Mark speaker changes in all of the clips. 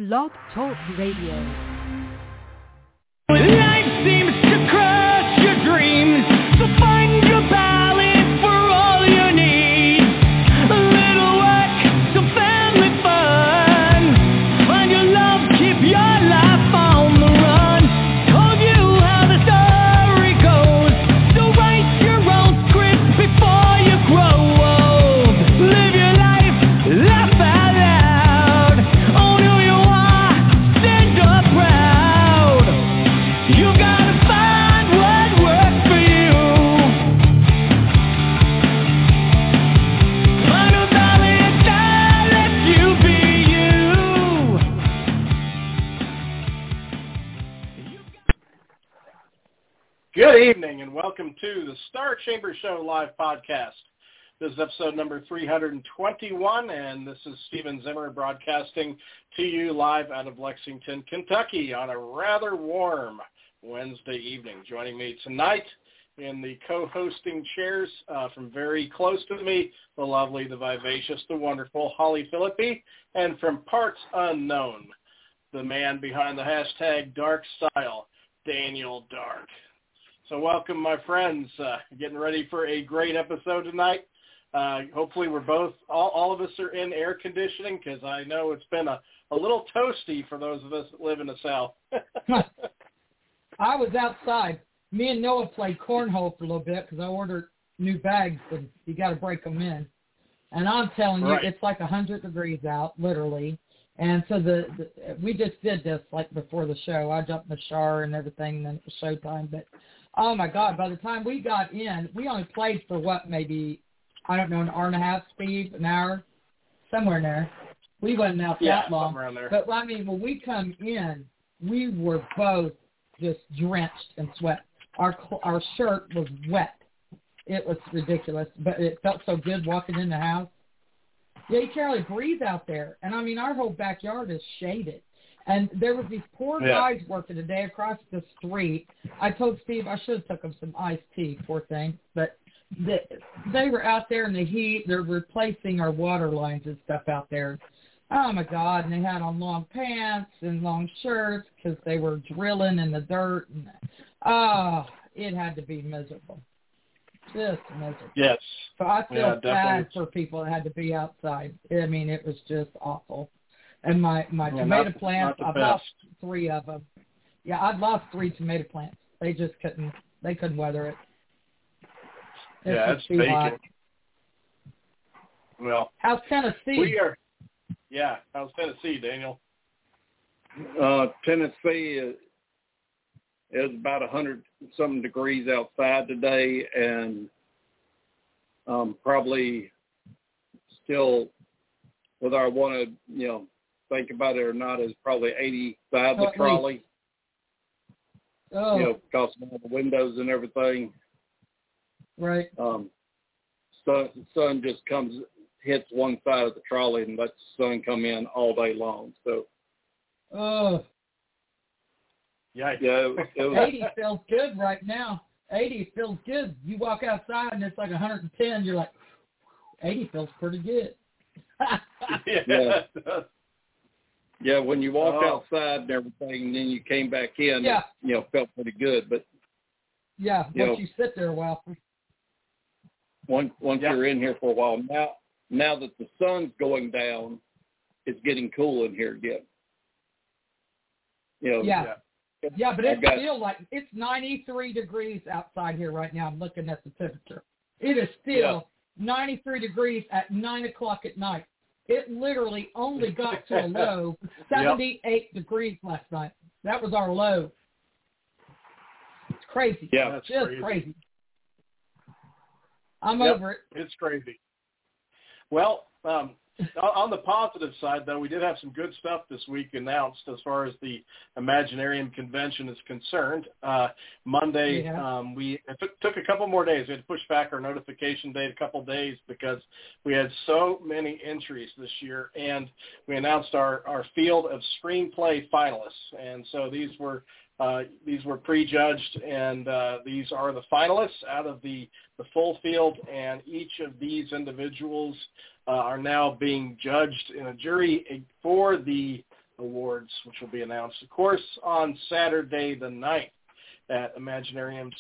Speaker 1: Blog Talk Radio.
Speaker 2: Life seems to crush your dreams, so find your balance for all you need. A little work, some family fun. Find your love, keep your life on the run. Told you how the story goes, so write your own script before you grow old. Live your life, laugh out loud. Own who you are, stand up proud. You gotta find what works for you. Find a balance that lets you be you.
Speaker 3: Good evening and welcome to the Star Chamber Show live podcast. This is episode number 321 and this is Steven Zimmer broadcasting to you live out of Lexington, Kentucky on a rather warm Wednesday evening. Joining me tonight in the co-hosting chairs from very close to me, the lovely, the vivacious, the wonderful Holly Philippi, and from parts unknown, the man behind the hashtag Dark Style, Daniel Dark. So welcome, my friends. Getting ready for a great episode tonight. Hopefully we're both, all of us are in air conditioning because I know it's been a little toasty for those of us that live in the South.
Speaker 4: I was outside. Me and Noah played cornhole for a little bit because I ordered new bags and you got to break them in. And I'm telling you,
Speaker 3: Right.
Speaker 4: it's like 100 degrees out, literally. And so we just did this like before the show. I jumped in the shower and everything, and then it was showtime. But, oh, my God, by the time we got in, we only played for what, maybe, I don't know, an hour and a half, Steve, an hour, somewhere in there. We wasn't out
Speaker 3: Yeah,
Speaker 4: that long.
Speaker 3: somewhere around there.
Speaker 4: But, I mean, when we come in, we were both just drenched in sweat. Our shirt was wet. It was ridiculous, but it felt so good walking in the house. Yeah, you can't really breathe out there. And, I mean, our whole backyard is shaded. And there was these poor guys working today across the street. I told Steve I should have took them some iced tea, poor thing. But they were out there in the heat. They're replacing our water lines and stuff out there. Oh, my God. And they had on long pants and long shirts because they were drilling in the dirt. And, it had to be miserable. Just miserable.
Speaker 3: Yes.
Speaker 4: So I feel
Speaker 3: definitely.
Speaker 4: bad for people that had to be outside. I mean, it was just awful. And my tomato plants, I've lost 3 of them. Yeah, I've lost 3 tomato plants. They just couldn't weather it.
Speaker 3: It's
Speaker 4: too
Speaker 3: baking.
Speaker 4: hot.
Speaker 3: Well,
Speaker 4: How's Tennessee?
Speaker 3: How's Tennessee, Daniel?
Speaker 5: Tennessee is about 100-something degrees outside today, and probably still, whether I want to, think about it or not, is probably 85 the trolley.
Speaker 4: Oh,
Speaker 5: because of all the windows and everything.
Speaker 4: right.
Speaker 5: Sun just hits one side of the trolley and lets the sun come in all day long. So,
Speaker 4: Oh,
Speaker 3: Yikes.
Speaker 5: yeah, it was,
Speaker 4: 80 feels good right now. 80 feels good. You walk outside and it's like 110. You're like, 80 feels pretty good.
Speaker 5: Yeah. yeah, when you walked
Speaker 3: Oh.
Speaker 5: outside and everything, and then you came back in,
Speaker 4: Yeah.
Speaker 5: it felt pretty good. But
Speaker 4: Yeah, once you sit there a while.
Speaker 5: once you're in here for a while, now that the sun's going down, it's getting cool in here again.
Speaker 4: Yeah. Yeah, but
Speaker 5: I've
Speaker 4: it's
Speaker 5: got-
Speaker 4: still like, it's 93 degrees outside here right now. I'm looking at the temperature. It is still 93 degrees at 9 o'clock at night. It literally only got to a low 78 degrees last night. That was our low. It's crazy.
Speaker 5: Yeah.
Speaker 4: It's just
Speaker 3: Crazy.
Speaker 4: crazy. I'm
Speaker 3: Yep.
Speaker 4: over it.
Speaker 3: It's crazy. Well, on the positive side, though, we did have some good stuff this week announced as far as the Imaginarium convention is concerned. Monday, it took a couple more days. We had to push back our notification date a couple days because we had so many entries this year, and we announced our field of screenplay finalists. And so these were prejudged, and these are the finalists out of the full field, and each of these individuals are now being judged in a jury for the Awards, which will be announced, of course, on Saturday the 9th at Imaginarium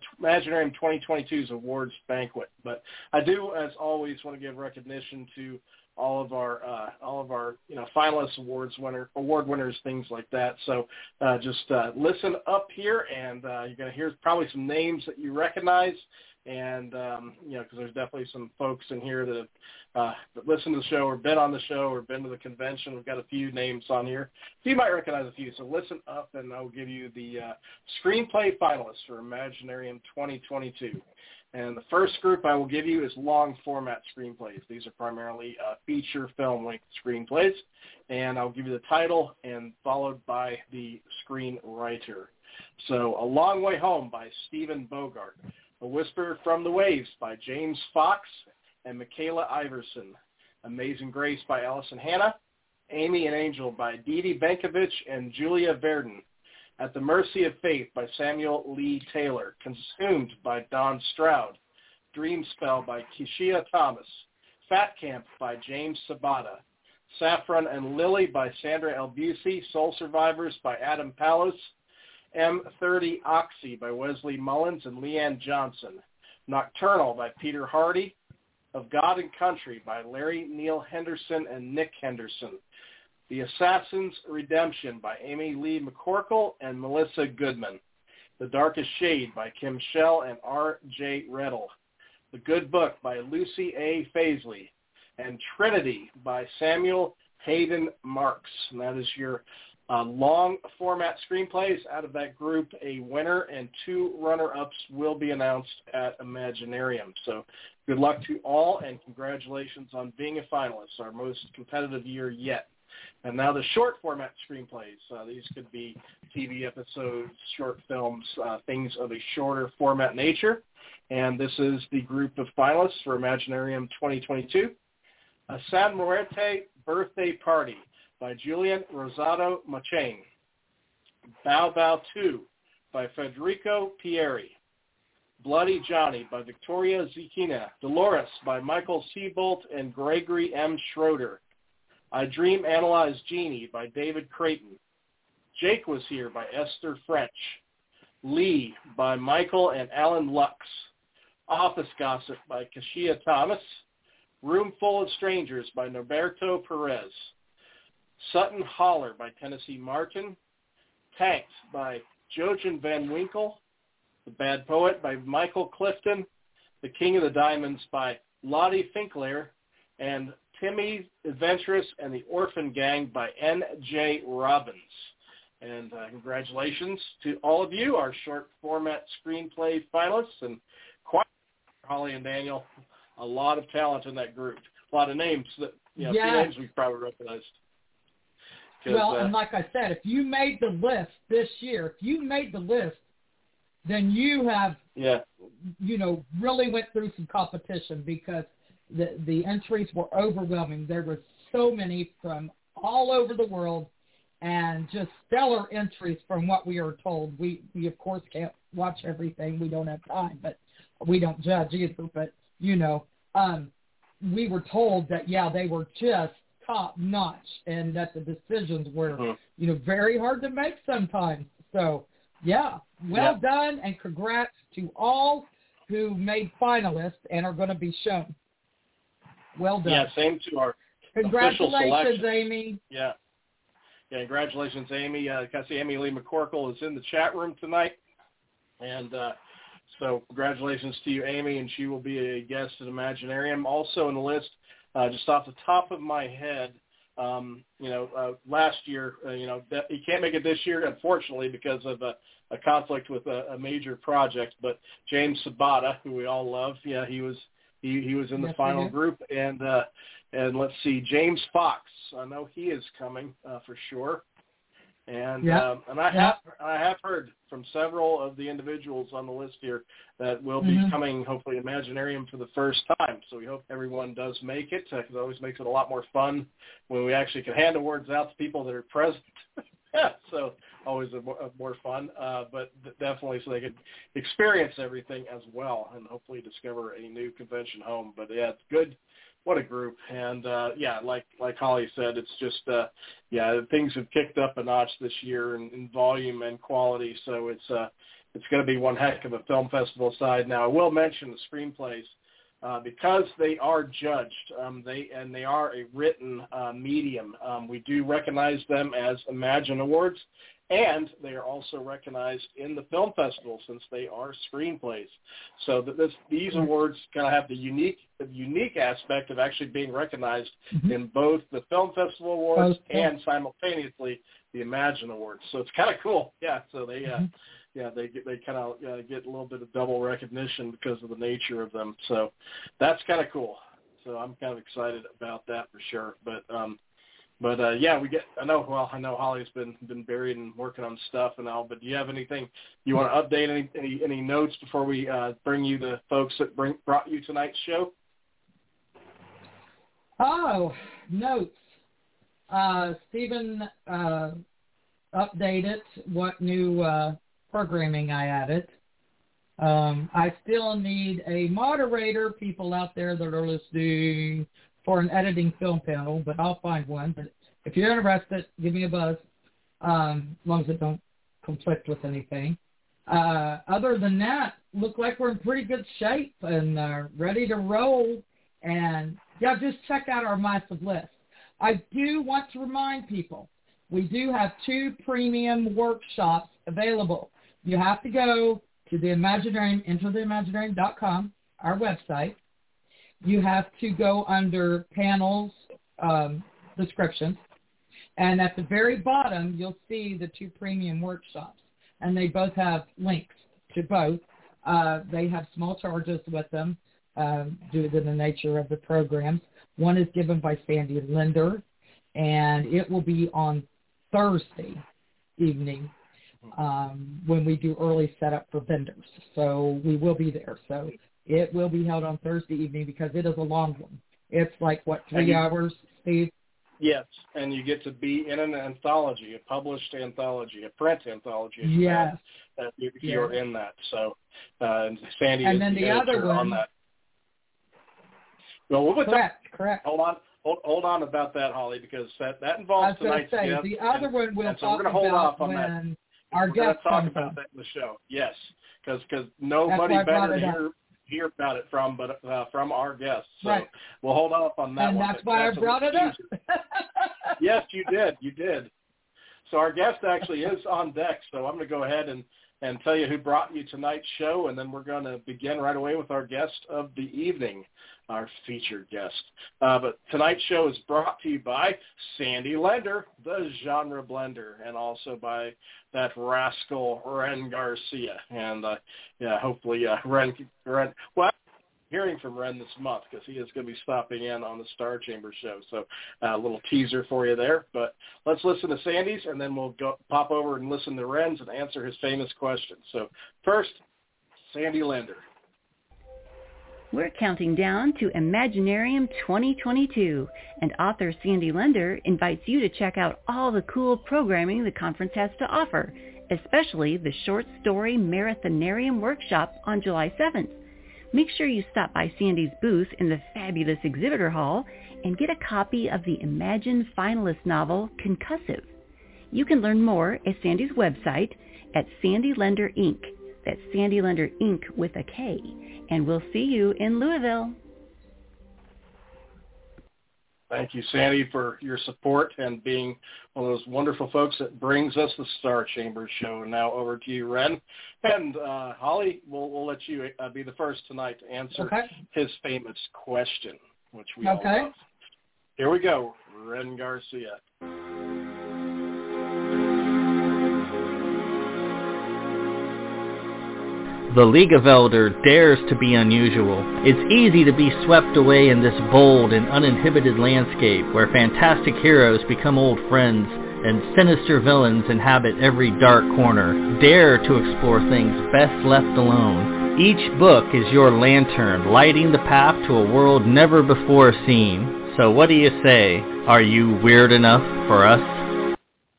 Speaker 3: 2022's awards banquet. But I do, as always, want to give recognition to all of our finalists, award winners, things like that. So just listen up here, and you're going to hear probably some names that you recognize. And, because there's definitely some folks in here that listen to the show or been on the show or been to the convention. We've got a few names on here. So you might recognize a few. So listen up, and I'll give you the screenplay finalists for Imaginarium 2022. And the first group I will give you is long-format screenplays. These are primarily feature film-length screenplays. And I'll give you the title and followed by the screenwriter. So A Long Way Home by Stephen Bogart. A Whisper from the Waves by James Fox and Michaela Iverson. Amazing Grace by Allison Hanna. Amy and Angel by Dee Dee Benkovich and Julia Verdon. At the Mercy of Faith by Samuel Lee Taylor. Consumed by Don Stroud. Dream Spell by Kishia Thomas. Fat Camp by James Sabata. Saffron and Lily by Sandra El Busey. Soul Survivors by Adam Palos. M30 Oxy by Wesley Mullins and Leanne Johnson. Nocturnal by Peter Hardy. Of God and Country by Larry Neil Henderson and Nick Henderson. The Assassin's Redemption by Amy Lee McCorkle and Melissa Goodman. The Darkest Shade by Kim Schell and R.J. Reddle. The Good Book by Lucy A. Faisley. And Trinity by Samuel Hayden Marks. And that is your long format screenplays. Out of that group, a winner and 2 runner-ups will be announced at Imaginarium. So good luck to all, and congratulations on being a finalist, our most competitive year yet. And now the short format screenplays. These could be TV episodes, short films, things of a shorter format nature. And this is the group of finalists for Imaginarium 2022. A San Muerte Birthday Party by Julian Rosado Machain. Bow Bow 2 by Federico Pieri. Bloody Johnny by Victoria Zikina. Dolores by Michael Seabolt and Gregory M. Schroeder. I Dream Analyze Jeannie by David Creighton. Jake Was Here by Esther French. Lee by Michael and Alan Lux. Office Gossip by Kashia Thomas. Room Full of Strangers by Norberto Perez. Sutton Holler by Tennessee Martin. Tanked by Jojen Van Winkle. The Bad Poet by Michael Clifton. The King of the Diamonds by Lottie Finkler. And Timmy Adventurous and the Orphan Gang by N.J. Robbins. And congratulations to all of you, our short format screenplay finalists. And quite Holly and Daniel, a lot of talent in that group. A lot of names that, few names we've probably recognized.
Speaker 4: Well, and like I said, if you made the list this year, then you have, really went through some competition, because the entries were overwhelming. There were so many from all over the world, and just stellar entries from what we are told. We of course can't watch everything. We don't have time, but we don't judge either. But, we were told that, they were just top notch, and that the decisions were, very hard to make sometimes. So, well done, and congrats to all who made finalists and are going to be shown. Well done.
Speaker 3: Yeah, same to our
Speaker 4: congratulations, Amy.
Speaker 3: Yeah, congratulations, Amy. I see Amy Lee McCorkle is in the chat room tonight, and so congratulations to you, Amy, and she will be a guest at Imaginarium. Also in the list, just off the top of my head, last year, he can't make it this year, unfortunately, because of a conflict with a major project. But James Sabata, who we all love, he was in the final group. And let's see, James Fox, I know he is coming for sure. And I have heard from several of the individuals on the list here that will be coming, hopefully, Imaginarium for the first time. So we hope everyone does make it, because it always makes it a lot more fun when we actually can hand awards out to people that are present. So always more fun, but definitely so they can experience everything as well, and hopefully discover a new convention home. But it's good what a group. And like Holly said, it's just things have kicked up a notch this year in volume and quality. So it's going to be one heck of a film festival side. Now I will mention the screenplays. Because they are judged, they are a written medium. We do recognize them as Imagine Awards, and they are also recognized in the film festival since they are screenplays. So these awards kind of have the unique aspect of actually being recognized in both the film festival awards and simultaneously the Imagine Awards. So it's kind of cool. Yeah. So they kind of get a little bit of double recognition because of the nature of them. So that's kind of cool. So I'm kind of excited about that for sure. I know Holly's been buried and working on stuff and all, but do you have anything you want to update, any notes before we bring you the folks that brought you tonight's show?
Speaker 4: Oh, notes. Stephen updated what new programming I added. I still need a moderator, people out there that are listening, for an editing film panel, but I'll find one. But if you're interested, give me a buzz, as long as it don't conflict with anything. Other than that, look like we're in pretty good shape and ready to roll. And just check out our massive list. I do want to remind people, we do have 2 premium workshops available. You have to go to the Imaginarium, entertheimaginarium.com, our website. You have to go under panels, descriptions, and at the very bottom, you'll see the 2 premium workshops, and they both have links to both. They have small charges with them due to the nature of the programs. One is given by Sandy Linder, and it will be on Thursday evening when we do early setup for vendors. So we will be there. So it will be held on Thursday evening because it is a long one. It's like, 3 hours, Steve?
Speaker 3: Yes, and you get to be in an anthology, a published anthology, a print anthology.
Speaker 4: Yes.
Speaker 3: If you're in that. So Sandy
Speaker 4: and
Speaker 3: is
Speaker 4: then the other one,
Speaker 3: on that. Well,
Speaker 4: correct.
Speaker 3: Hold on about that, Holly, because that involves tonight's guest.
Speaker 4: The other one we'll
Speaker 3: so
Speaker 4: talk
Speaker 3: we're hold
Speaker 4: about
Speaker 3: off on
Speaker 4: when
Speaker 3: that.
Speaker 4: our guest
Speaker 3: talk
Speaker 4: comes
Speaker 3: about
Speaker 4: on.
Speaker 3: that in the show. Yes, because nobody better to hear about it from our guests. So
Speaker 4: right.
Speaker 3: We'll hold off on that
Speaker 4: and
Speaker 3: one.
Speaker 4: And that's why I brought it up.
Speaker 3: Yes, you did. So our guest actually is on deck, so I'm going to go ahead and tell you who brought you tonight's show, and then we're going to begin right away with our guest of the evening, our featured guest. But tonight's show is brought to you by Sandy Linder, the genre blender, and also by that rascal Ren Garcia. And hopefully Ren. Well, hearing from Ren this month because he is going to be stopping in on the Star Chamber show. So a little teaser for you there. But let's listen to Sandy's, and then we'll pop over and listen to Ren's and answer his famous questions. So first, Sandy Linder.
Speaker 1: We're counting down to Imaginarium 2022, and author Sandy Linder invites you to check out all the cool programming the conference has to offer, especially the short story Marathonarium workshop on July 7th. Make sure you stop by Sandy's booth in the fabulous exhibitor hall and get a copy of the Imagine finalist novel, Concussive. You can learn more at Sandy's website at Sandy Linder Inc. That's Sandy Linder Inc. with a K. And we'll see you in Louisville.
Speaker 3: Thank you, Sandy, for your support and being one of those wonderful folks that brings us the Star Chamber show. Now over to you, Ren. And Holly, we'll let you be the first tonight to answer his famous question, which we all love. Here we go, Ren Garcia.
Speaker 6: The League of Elder dares to be unusual. It's easy to be swept away in this bold and uninhibited landscape where fantastic heroes become old friends and sinister villains inhabit every dark corner. Dare to explore things best left alone. Each book is your lantern, lighting the path to a world never before seen. So what do you say? Are you weird enough for us?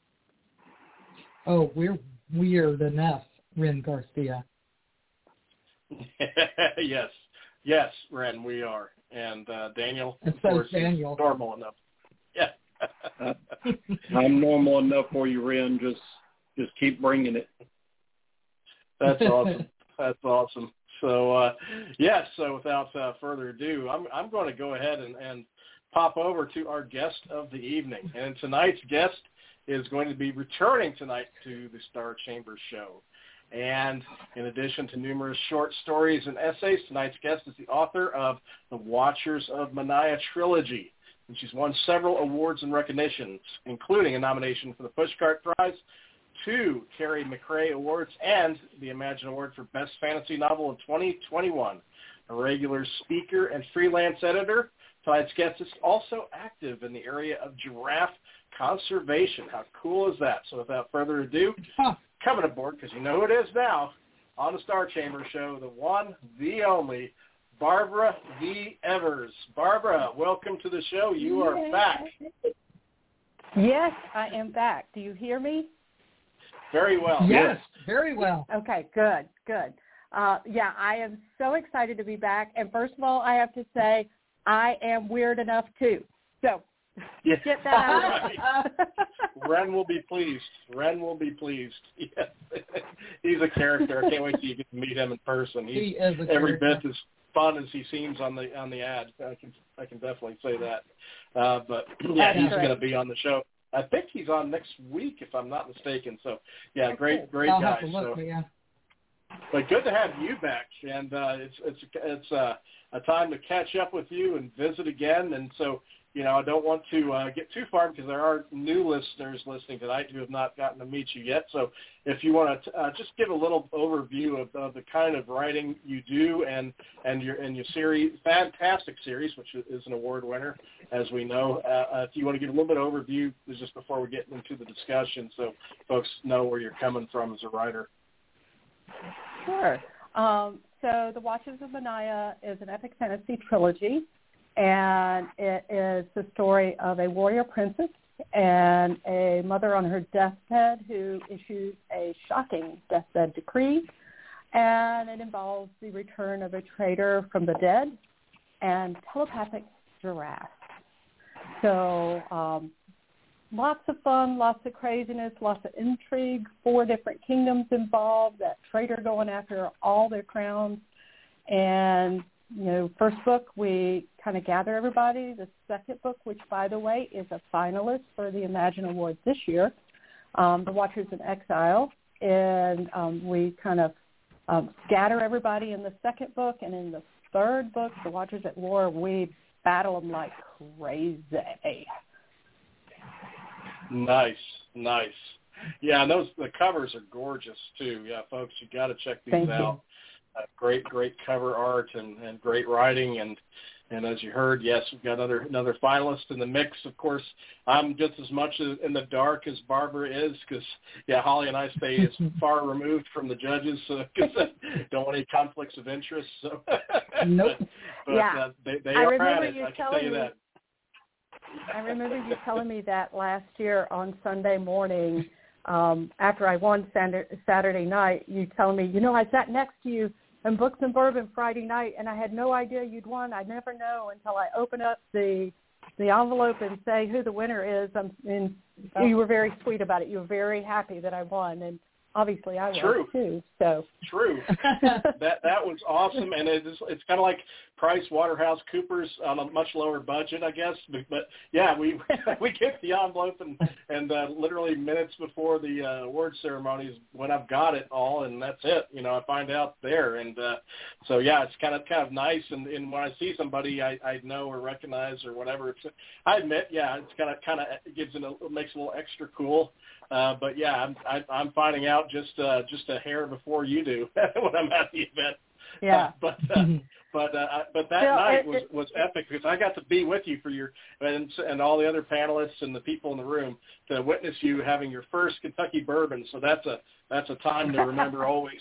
Speaker 4: Oh, we're weird enough, Ren Garcia.
Speaker 3: Yes, Yes, Ren, we are. And Daniel,
Speaker 4: and
Speaker 3: of
Speaker 4: so
Speaker 3: course,
Speaker 4: Daniel.
Speaker 3: is normal enough. Yeah.
Speaker 5: I'm normal enough for you, Ren. Just keep bringing it.
Speaker 3: That's awesome. That's awesome. So, yes, so without further ado, I'm going to go ahead and pop over to our guest of the evening. And tonight's guest is going to be returning tonight to the Star Chamber Show. And in addition to numerous short stories and essays, tonight's guest is the author of the Watchers of Manaya trilogy. And she's won several awards and recognitions, including a nomination for the Pushcart Prize, 2 Carrie McRae Awards, and the Imagine Award for Best Fantasy Novel of 2021. A regular speaker and freelance editor, tonight's guest is also active in the area of giraffe conservation. How cool is that? So without further ado, coming aboard, because you know who it is now, on the Star Chamber Show, the one, the only, Barbara V. Evers. Barbara, welcome to the show. You are back.
Speaker 7: Yes, I am back. Do you hear me?
Speaker 3: Very well.
Speaker 4: Yes, very well.
Speaker 7: Okay, good. Yeah, I am so excited to be back. And first of all, I have to say, I am weird enough too. So
Speaker 3: yes.
Speaker 7: Get that out.
Speaker 3: Right. Ren will be pleased. Yes. He's a character. I can't wait till you get to meet him in person.
Speaker 4: He is a
Speaker 3: every
Speaker 4: character.
Speaker 3: bit as fun as he seems on the ad. I can definitely say that. But yeah, he's going to be on the show. I think he's on next week, if I'm not mistaken. So yeah, great
Speaker 4: I'll
Speaker 3: guy.
Speaker 4: have to look,
Speaker 3: so,
Speaker 4: yeah.
Speaker 3: But good to have you back, and it's a time to catch up with you and visit again. And so, you know, I don't want to get too far because there are new listeners listening tonight who have not gotten to meet you yet. So if you want to just give a little overview of the kind of writing you do and your series, fantastic series, which is an award winner, as we know. If you want to give a little bit of overview just before we get into the discussion so folks know where you're coming from as a writer.
Speaker 7: Sure. So The Watchers of Manaya is an epic fantasy trilogy, and it is the story of a warrior princess and a mother on her deathbed who issues a shocking deathbed decree, and it involves the return of a traitor from the dead and telepathic giraffes. So lots of fun, lots of craziness, lots of intrigue, 4 different kingdoms involved, that traitor going after all their crowns. And, you know, first book, we kind of gather everybody. The second book, which, by the way, is a finalist for the Imagine Awards this year, The Watchers in Exile. And we kind of scatter everybody in the second book. And in the third book, The Watchers at War, we battle them like crazy.
Speaker 3: Nice. Yeah, and the covers are gorgeous too. Yeah, folks, you got to check these out. Great cover art and great writing, and as you heard, yes, we've got another finalist in the mix. Of course, I'm just as much in the dark as Barbara is because Holly and I stay as far removed from the judges because don't want any conflicts of interest. So
Speaker 4: nope.
Speaker 3: But they are at it. I can tell you that.
Speaker 7: I remember you telling me that last year on Sunday morning after I won Saturday night. You telling me, you know, I sat next to you in Books and Bourbon Friday night, and I had no idea you'd won. I'd never know until I open up the envelope and say who the winner is. And you were very sweet about it. You were very happy that I won, and obviously I was too. So
Speaker 3: true. That was awesome, and it's kind of like PricewaterhouseCoopers on a much lower budget, I guess. But yeah, we get the envelope and literally minutes before the award ceremony is when I've got it all, and that's it. You know, I find out there, and so yeah, it's kind of nice. And when I see somebody I know or recognize or whatever, I admit, it's kind of makes it a little extra cool. But yeah, I'm finding out just a hair before you do when I'm at the event.
Speaker 7: Yeah.
Speaker 3: But that night was epic because I got to be with you for your and all the other panelists and the people in the room to witness you having your first Kentucky bourbon. So that's a time to remember always.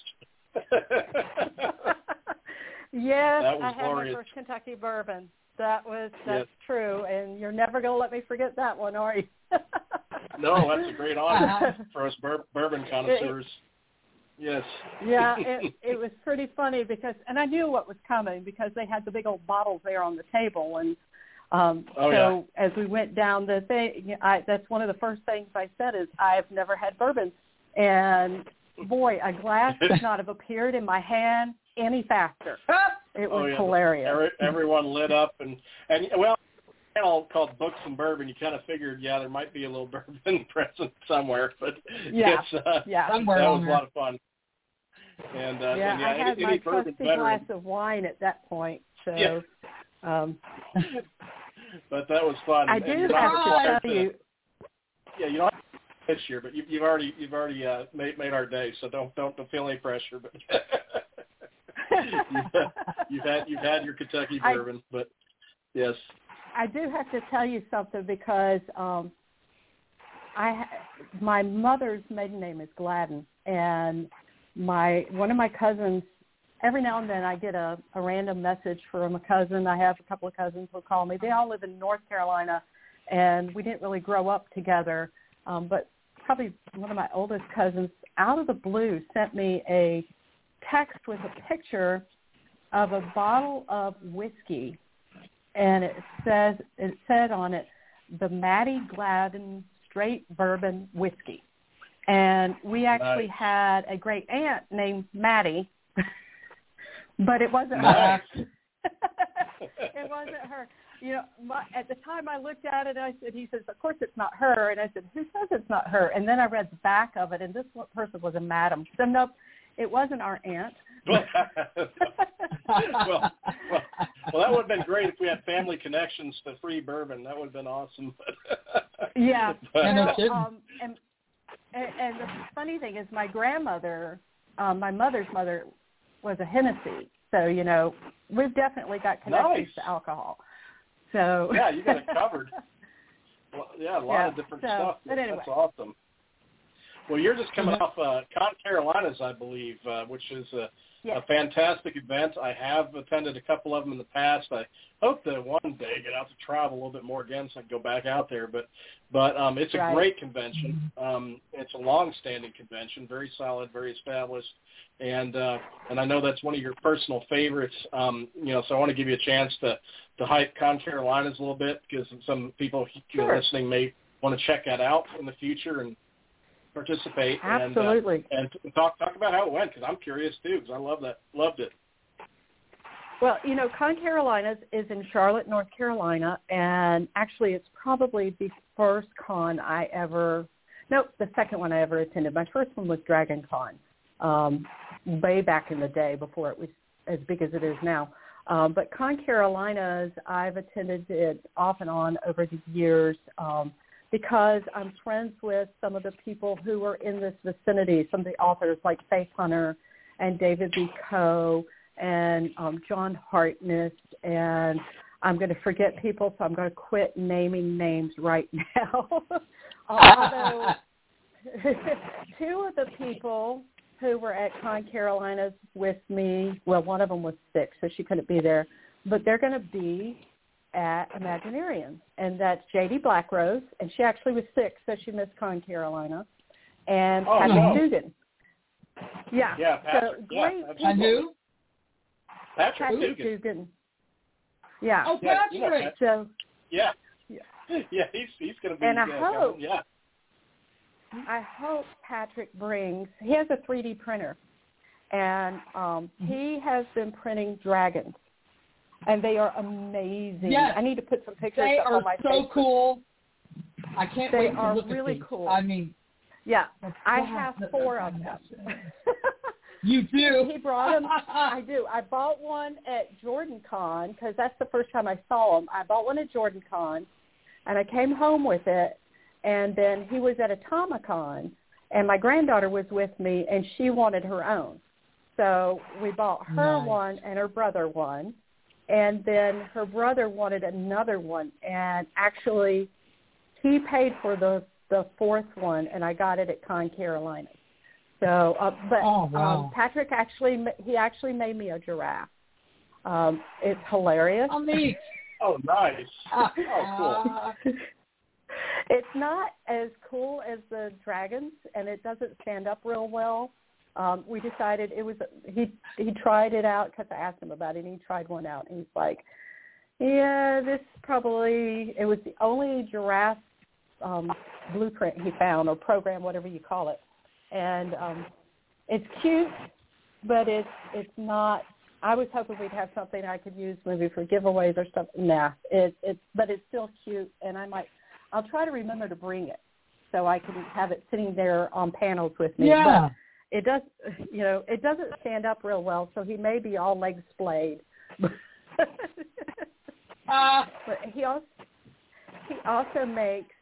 Speaker 7: Yes,
Speaker 3: I
Speaker 7: had
Speaker 3: glorious.
Speaker 7: my first Kentucky bourbon. That's true, and you're never going to let me forget that one, are you?
Speaker 3: No, that's a great honor for us bourbon connoisseurs. Yes.
Speaker 7: Yeah, it was pretty funny because, and I knew what was coming because they had the big old bottles there on the table, and as we went down the thing, that's one of the first things I said is I've never had bourbon, and boy, a glass could not have appeared in my hand any faster. It was hilarious.
Speaker 3: Everyone lit up, and well, channel called Books and Bourbon. You kind of figured, there might be a little bourbon present somewhere, but that was a lot of fun. And
Speaker 7: I had my trusty glass of wine at that point, so.
Speaker 3: But that was fun.
Speaker 7: I do have to tell you.
Speaker 3: Yeah, you don't have to this year, but you've already made our day, so don't feel any pressure. But you've had your Kentucky bourbon, but yes.
Speaker 7: I do have to tell you something because my mother's maiden name is Gladden, and one of my cousins, every now and then I get a random message from a cousin. I have a couple of cousins who call me. They all live in North Carolina, and we didn't really grow up together, but probably one of my oldest cousins, out of the blue, sent me a text with a picture of a bottle of whiskey, and it said on it, the Maddie Gladden Straight Bourbon Whiskey. And we actually had a great aunt named Maddie, but it wasn't her. It wasn't her. At the time I looked at it, he says, of course it's not her. And I said, who says it's not her? And then I read the back of it, and this person was a madam. So, nope, it wasn't our aunt.
Speaker 3: well, that would have been great if we had family connections to free bourbon. That would have been awesome.
Speaker 7: Yeah.
Speaker 4: And
Speaker 7: the funny thing is my grandmother, my mother's mother, was a Hennessy. So, we've definitely got connections to alcohol. So
Speaker 3: yeah, you got it covered. Well, a lot of different stuff.
Speaker 7: But anyway.
Speaker 3: That's awesome. Well, you're just coming off Con Carolinas, I believe, which is a fantastic event. I have attended a couple of them in the past. I hope to one day get out to travel a little bit more again so I can go back out there. But it's a great convention. It's a long-standing convention, very solid, very established. And I know that's one of your personal favorites. So I want to give you a chance to hype Con Carolinas a little bit because some people listening may want to check that out in the future and participate.
Speaker 7: Absolutely.
Speaker 3: And talk about how it went because I'm curious too because I loved it.
Speaker 7: Well, Con Carolinas is in Charlotte, North Carolina, and actually it's probably the first con the second one I ever attended. My first one was Dragon Con, way back in the day before it was as big as it is now. But Con Carolinas, I've attended it off and on over the years because I'm friends with some of the people who are in this vicinity, some of the authors like Faith Hunter and David B. Coe and John Hartness, and I'm going to forget people, so I'm going to quit naming names right now. Although two of the people who were at Con Carolinas with me, well, one of them was sick, so she couldn't be there, but they're going to be at Imaginarium, and that's J.D. Blackrose, and she actually was sick, so she missed Con Carolina, and Patrick Dugan. Yeah,
Speaker 3: Patrick.
Speaker 7: So great people.
Speaker 4: And who?
Speaker 3: Patrick
Speaker 7: Dugan. Yeah.
Speaker 4: Oh, Patrick.
Speaker 7: So.
Speaker 3: Yeah, he's going to be.
Speaker 7: And
Speaker 3: I
Speaker 7: hope Patrick brings. He has a 3D printer, and he has been printing dragons, and they are amazing.
Speaker 4: Yes.
Speaker 7: I need to put some pictures up on my Facebook.
Speaker 4: They are so cool. I can't wait to look at these.
Speaker 7: They are really cool.
Speaker 4: I mean,
Speaker 7: yeah, I have 4 of them.
Speaker 4: You do?
Speaker 7: He brought them. I do. I bought one at Jordan Con because that's the first time I saw him. I bought one at Jordan Con, and I came home with it. And then he was at Atomicon, and my granddaughter was with me, and she wanted her own. So we bought her one and her brother one, and then her brother wanted another one. And actually, he paid for the 4th one, and I got it at Con Carolina. So, Patrick actually made me a giraffe. It's hilarious.
Speaker 4: Oh, neat.
Speaker 3: Oh, nice. Oh, cool.
Speaker 7: It's not as cool as the dragons, and it doesn't stand up real well, we decided it was he tried it out because I asked him about it, and he tried one out, and he's like, yeah, this probably, it was the only giraffe blueprint he found, or program, whatever you call it. And it's cute, but it's not, I was hoping we'd have something I could use maybe for giveaways or stuff. Nah, but it's still cute, and I'll try to remember to bring it so I can have it sitting there on panels with me.
Speaker 4: Yeah.
Speaker 7: But it does, it doesn't stand up real well, so he may be all legs splayed. But he also makes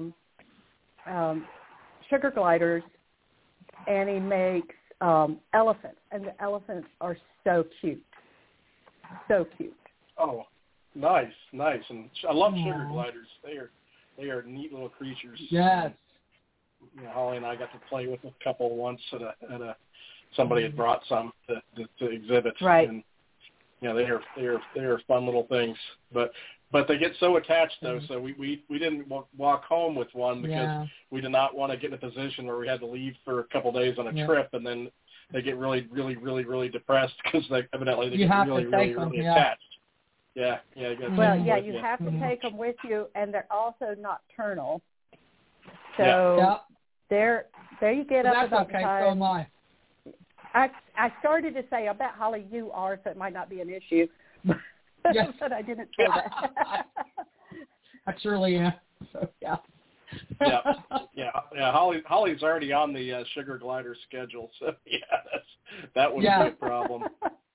Speaker 7: sugar gliders, and he makes elephants, and the elephants are so cute. So cute.
Speaker 3: Oh, nice. And I love sugar gliders. They are neat little creatures.
Speaker 4: Yes.
Speaker 3: Holly and I got to play with a couple once at somebody had brought some to exhibit.
Speaker 7: Right.
Speaker 3: And they are fun little things. But they get so attached though. So we didn't walk home with one because we did not want to get in a position where we had to leave for a couple of days on a trip, and then they get really, really, really, really depressed because they get really, really, really attached. Yeah. You
Speaker 7: have to take them with you, and they're also nocturnal. So there you get up about the time.
Speaker 4: So am I.
Speaker 7: I started to say, I bet, Holly, you are, so it might not be an issue.
Speaker 4: Yes.
Speaker 7: But I didn't say that.
Speaker 4: I surely am. So, yeah.
Speaker 3: Holly's already on the sugar glider schedule, so that wouldn't be a problem.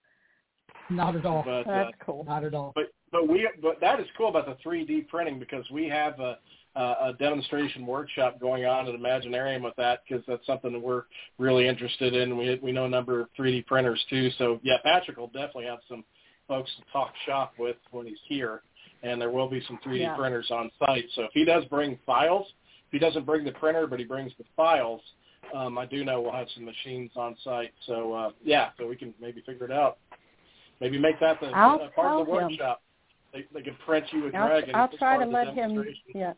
Speaker 4: Not at all.
Speaker 3: But,
Speaker 7: that's cool.
Speaker 4: Not at all.
Speaker 3: But that is cool about the 3D printing, because we have a demonstration workshop going on at Imaginarium with that, because that's something that we're really interested in. We know a number of 3D printers too. So Patrick will definitely have some folks to talk shop with when he's here, and there will be some 3D printers on site. So if he does bring files, if he doesn't bring the printer but he brings the files, I do know we'll have some machines on site. So so we can maybe figure it out. Maybe make that part of the workshop. They can print you a dragon.
Speaker 7: I'll try to let him. Yeah,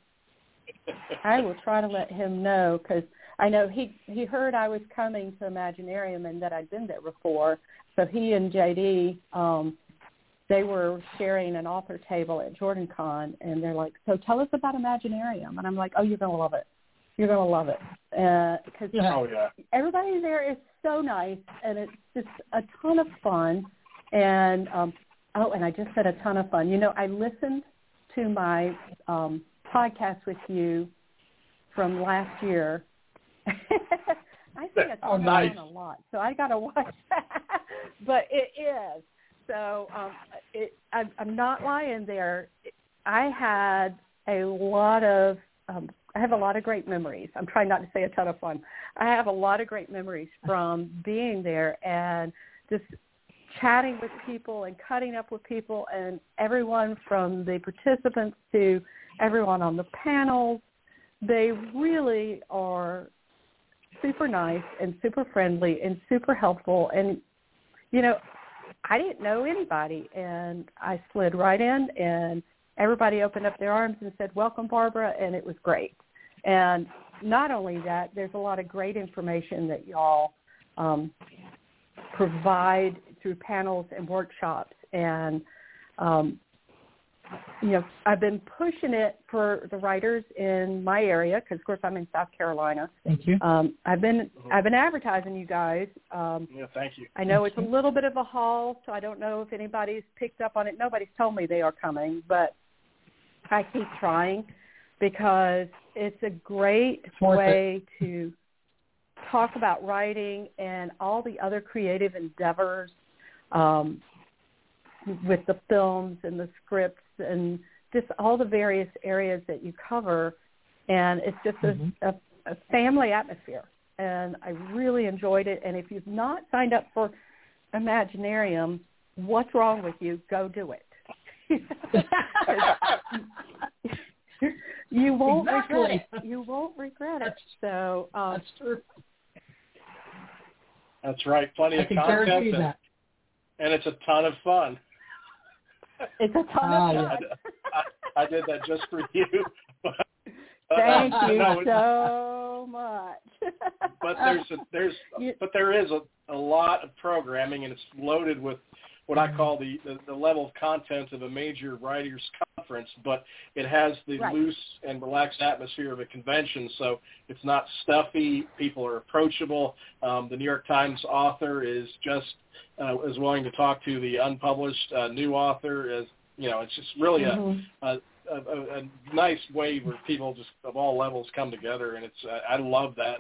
Speaker 7: I will try to let him know, because I know he heard I was coming to Imaginarium and that I'd been there before. So he and JD, they were sharing an author table at JordanCon, and they're like, "So tell us about Imaginarium." And I'm like, "Oh, you're gonna love it. You're gonna love it." Because everybody there is so nice, and it's just a ton of fun. And and I just said a ton of fun. I listened to my podcast with you from last year. I say a ton of fun a lot, so I got to watch that. But it is. So I'm not lying there. I had a lot of I have a lot of great memories. I'm trying not to say a ton of fun. I have a lot of great memories from being there and just chatting with people and cutting up with people, and everyone from the participants to everyone on the panels. They really are super nice and super friendly and super helpful. And, I didn't know anybody, and I slid right in, and everybody opened up their arms and said, "Welcome, Barbara," and it was great. And not only that, there's a lot of great information that y'all provide through panels and workshops. And, I've been pushing it for the writers in my area, because, of course, I'm in South Carolina.
Speaker 4: Thank you.
Speaker 7: I've been advertising you guys.
Speaker 3: Thank you.
Speaker 7: I know it's a little bit of a haul, so I don't know if anybody's picked up on it. Nobody's told me they are coming, but I keep trying, because it's a great way to talk about writing and all the other creative endeavors with the films and the scripts and just all the various areas that you cover. And it's just a family atmosphere. And I really enjoyed it. And if you've not signed up for Imaginarium, what's wrong with you? Go do it. You won't regret it. You won't regret it. So
Speaker 4: that's true.
Speaker 3: That's right. Plenty of content, and it's a ton of fun.
Speaker 7: It's a ton of fun.
Speaker 3: I did that just for you.
Speaker 7: Thank you so much.
Speaker 3: but there is a lot of programming, and it's loaded with what I call the level of content of a major writers' conference, but it has the loose and relaxed atmosphere of a convention, so it's not stuffy. People are approachable. The New York Times author is just is willing to talk to the unpublished new author. As you know, it's just really a nice way where people just of all levels come together, and it's I love that.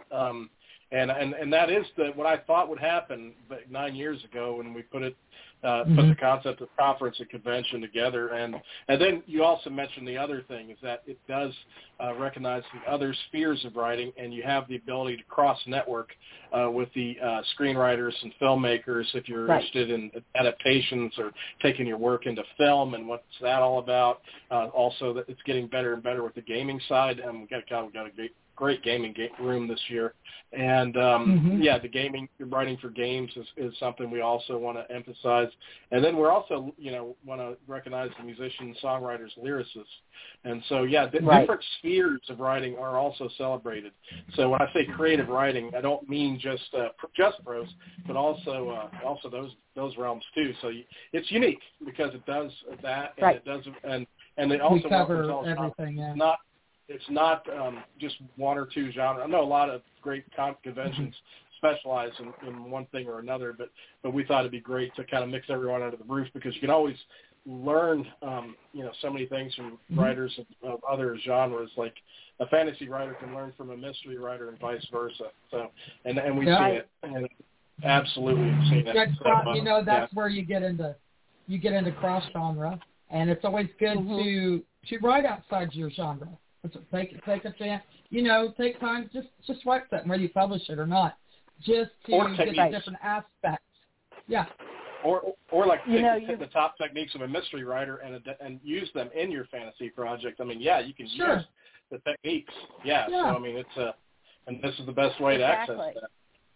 Speaker 3: And that is what I thought would happen 9 years ago when we put the concept of conference and convention together. And then you also mentioned the other thing is that it does recognize the other spheres of writing, and you have the ability to cross-network with the screenwriters and filmmakers if you're interested in adaptations or taking your work into film and what's that all about. Also, that it's getting better and better with the gaming side. And we've got a great gaming room this year. And, the gaming, writing for games is something we also want to emphasize. And then we're also, want to recognize the musicians, songwriters, lyricists. And so, different spheres of writing are also celebrated. So when I say creative writing, I don't mean just prose, but also those realms too. So it's unique because it does that, and it does, and it also
Speaker 4: cover everything.
Speaker 3: It's not just one or two genres. I know a lot of great conventions specialize in one thing or another, but we thought it'd be great to kind of mix everyone under the roof because you can always learn, so many things from writers of other genres. Like a fantasy writer can learn from a mystery writer and vice versa. So, and we see it, and absolutely seen it.
Speaker 4: That's where you get into cross genre, and it's always good to write outside your genre. Take a chance, take time, just write something, whether you publish it or not, just to get the different aspects. Yeah.
Speaker 3: Or like take the top techniques of a mystery writer and use them in your fantasy project. I mean, you can use the techniques. Yeah. So I mean, it's and this is the best way to access that.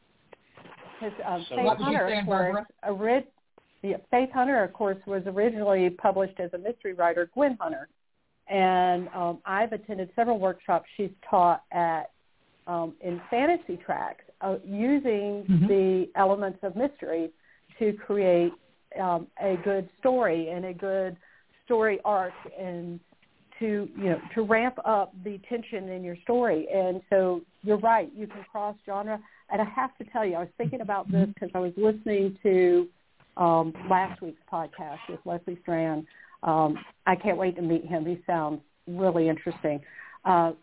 Speaker 7: Because Faith Hunter, of course, was originally published as a mystery writer, Gwen Hunter. And I've attended several workshops she's taught at in fantasy tracks using the elements of mystery to create a good story and a good story arc and to ramp up the tension in your story. And so you're right, you can cross genre. And I have to tell you, I was thinking about this because I was listening to last week's podcast with Leslie Strand. I can't wait to meet him. He sounds really interesting. But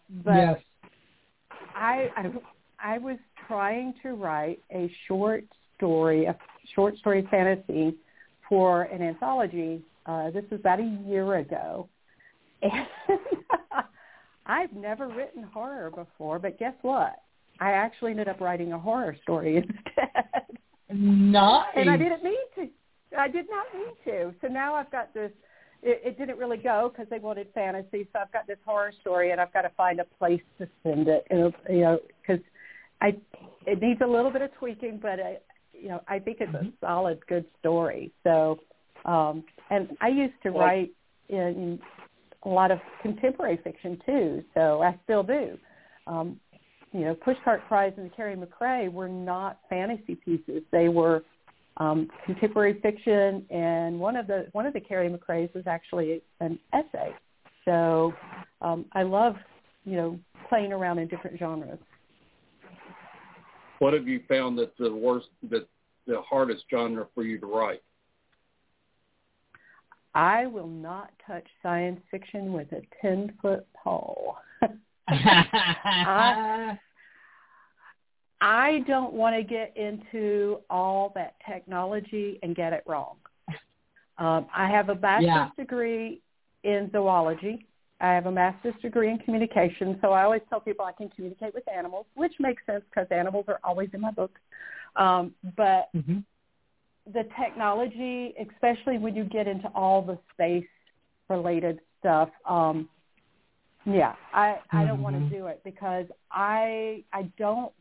Speaker 7: I was trying to write a short story fantasy for an anthology. This was about a year ago. And I've never written horror before, but guess what? I actually ended up writing a horror story instead.
Speaker 4: Nice.
Speaker 7: And I didn't mean to. I did not mean to. So now I've got this. It didn't really go because they wanted fantasy. So I've got this horror story, and I've got to find a place to send it. Because it needs a little bit of tweaking, but I think it's a solid, good story. So, and I used to write in a lot of contemporary fiction too. So I still do. Pushcart Cries and Carrie McRae were not fantasy pieces. They were contemporary fiction, and one of the Carrie McRae's was actually an essay. So I love playing around in different genres.
Speaker 5: What have you found that's the hardest genre for you to write?
Speaker 7: I will not touch science fiction with a 10-foot pole. I don't want to get into all that technology and get it wrong. I have a bachelor's degree in zoology. I have a master's degree in communication, so I always tell people I can communicate with animals, which makes sense because animals are always in my books. But the technology, especially when you get into all the space-related stuff, I don't want to do it because I don't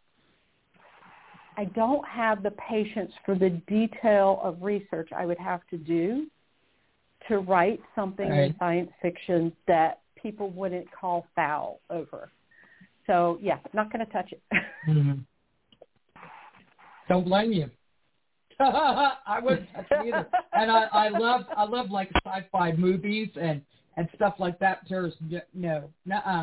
Speaker 7: have the patience for the detail of research I would have to do to write something in science fiction that people wouldn't call foul over. So, not going to touch it.
Speaker 4: Don't blame you. I wouldn't touch it either. And I love like sci-fi movies and stuff like that. There's no.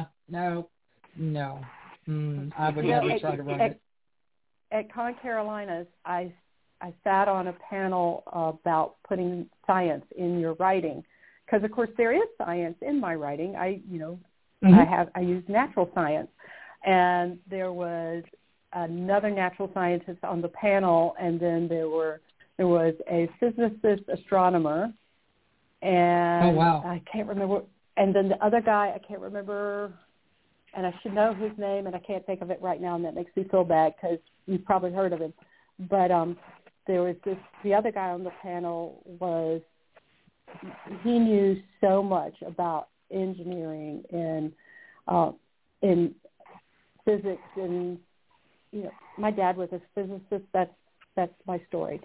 Speaker 4: I would never try to run it.
Speaker 7: At Con Carolinas, I sat on a panel about putting science in your writing, because of course there is science in my writing. I use natural science, and there was another natural scientist on the panel, and then there was a physicist astronomer, and I can't remember, and then the other guy I can't remember, and I should know his name, and I can't think of it right now, and that makes me feel bad because you've probably heard of him. But there was the other guy on the panel he knew so much about engineering and in physics, and my dad was a physicist. That's my story.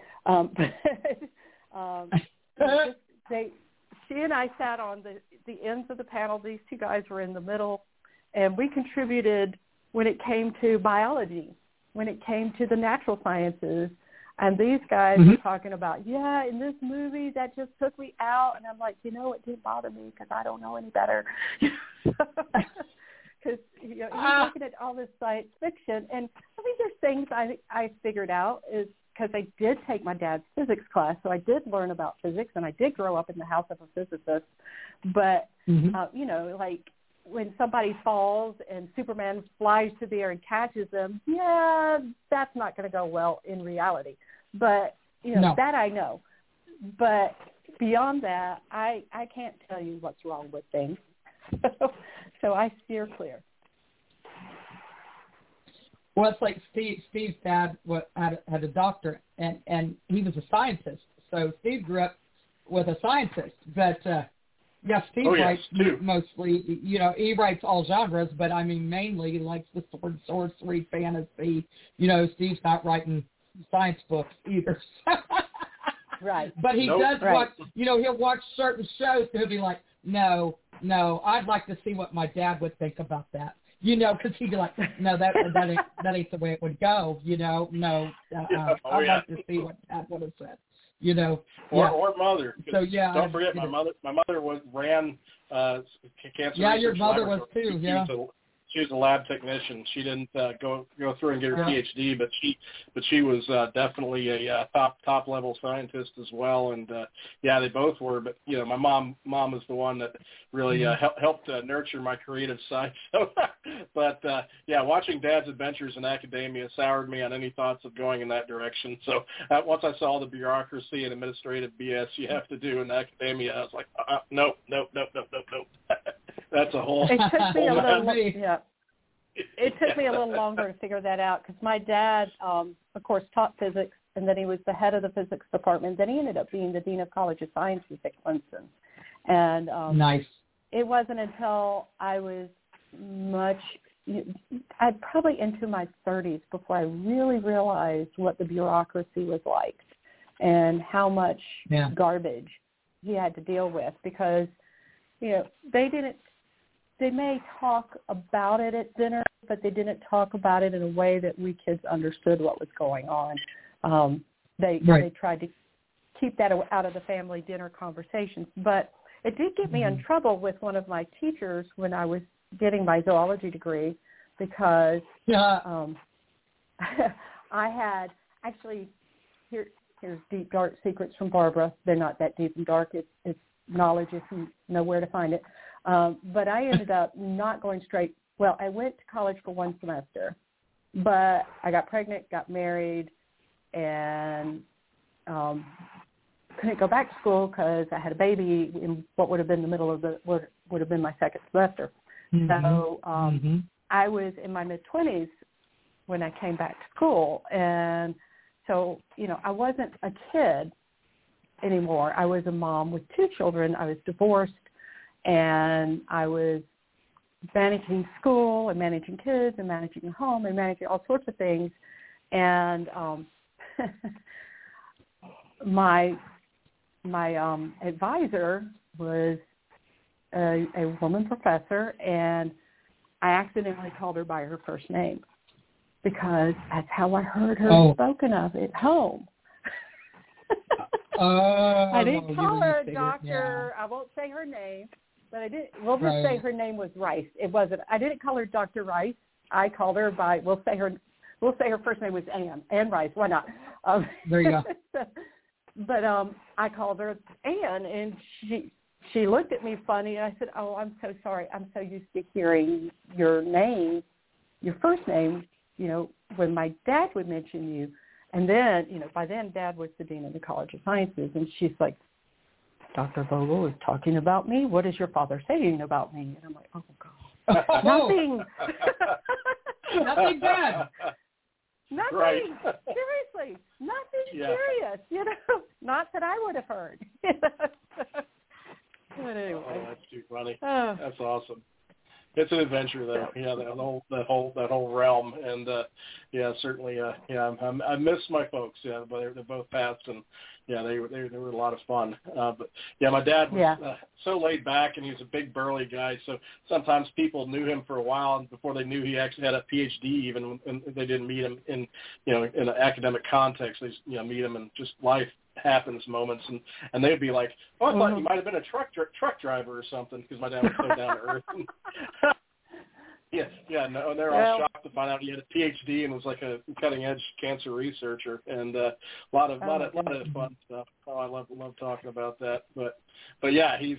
Speaker 7: She and I sat on the ends of the panel. These two guys were in the middle, and we contributed when it came to biology, when it came to the natural sciences. And these guys were talking about, in this movie that just took me out. And I'm like, it didn't bother me because I don't know any better. Because, you're looking at all this science fiction. And I think there's things I figured out is because I did take my dad's physics class. So I did learn about physics, and I did grow up in the house of a physicist. But, like when somebody falls and Superman flies to the air and catches them, that's not going to go well in reality. But, that I know. But beyond that, I can't tell you what's wrong with things. So I steer clear.
Speaker 4: Well, it's like Steve's dad had a doctorate, and he was a scientist. So Steve grew up with a scientist. But, Steve writes mostly, he writes all genres, but I mean, mainly he likes the sword, sorcery, fantasy. Steve's not writing science books either.
Speaker 7: Right.
Speaker 4: But he does watch, he'll watch certain shows, and he'll be like, no, I'd like to see what my dad would think about that. Because he'd be like, no, that ain't the way it would go. I'd like to see what Dad would have said.
Speaker 3: Or mother.
Speaker 4: So
Speaker 3: don't forget, my mother ran cancer.
Speaker 4: Yeah, your mother was too. Yeah.
Speaker 3: She was a lab technician. She didn't go through and get her PhD, but she was definitely a top level scientist as well. And they both were. But my mom was the one that really helped nurture my creative side. So, but watching Dad's adventures in academia soured me on any thoughts of going in that direction. So once I saw the bureaucracy and administrative BS you have to do in academia, I was like, nope. That's a whole.
Speaker 7: It took me a little. It took me a little longer to figure that out because my dad, of course, taught physics, and then he was the head of the physics department. Then he ended up being the dean of College of Sciences at Clemson. And
Speaker 4: nice.
Speaker 7: It wasn't until I was I'd probably into my 30s before I really realized what the bureaucracy was like and how much garbage he had to deal with because, they may talk about it at dinner, but they didn't talk about it in a way that we kids understood what was going on. They tried to keep that out of the family dinner conversations. But it did get me in trouble with one of my teachers when I was getting my zoology degree because I had actually, here's deep, dark secrets from Barbara. They're not that deep and dark. It's knowledge if you know where to find it. But I ended up not going straight. Well, I went to college for one semester, but I got pregnant, got married, and couldn't go back to school because I had a baby in what would have been the middle of what would have been my second semester. So I was in my mid-20s when I came back to school. And so, I wasn't a kid anymore. I was a mom with two children. I was divorced. And I was managing school and managing kids and managing a home and managing all sorts of things. And my advisor was a woman professor, and I accidentally called her by her first name. because that's how I heard her spoken of at home. I didn't call her Dr. I won't say her name, but I did. We'll just say her name was Rice. It wasn't. I didn't call her Dr. Rice. I called her by. We'll say her first name was Ann Rice. Why not?
Speaker 4: There you go.
Speaker 7: But I called her Ann, and she looked at me funny, and I said, "Oh, I'm so sorry. I'm so used to hearing your name, your first name, when my dad would mention you." And then, by then, Dad was the dean of the College of Sciences, and she's like, "Dr. Vogel is talking about me. What is your father saying about me?" And I'm like, "Oh, God. Nothing."
Speaker 4: Nothing bad.
Speaker 7: Nothing.
Speaker 3: Right.
Speaker 7: Seriously. Nothing serious, Not that I would have heard. But anyway.
Speaker 3: Oh, that's too funny. That's awesome. It's an adventure, though. Yeah, that whole realm, and certainly, I miss my folks. Yeah, but they're both passed, and they were a lot of fun. But my dad was so laid back, and he was a big burly guy. So sometimes people knew him for a while, and before they knew he actually had a PhD, even and they didn't meet him in in an academic context. They just, meet him in just life happens moments, and they'd be like, "Oh, I thought you might have been a truck driver or something," because my dad was so down to earth. No, they're all shocked to find out he had a PhD and was like a cutting edge cancer researcher, and a lot of fun stuff. Oh, I love talking about that. But he's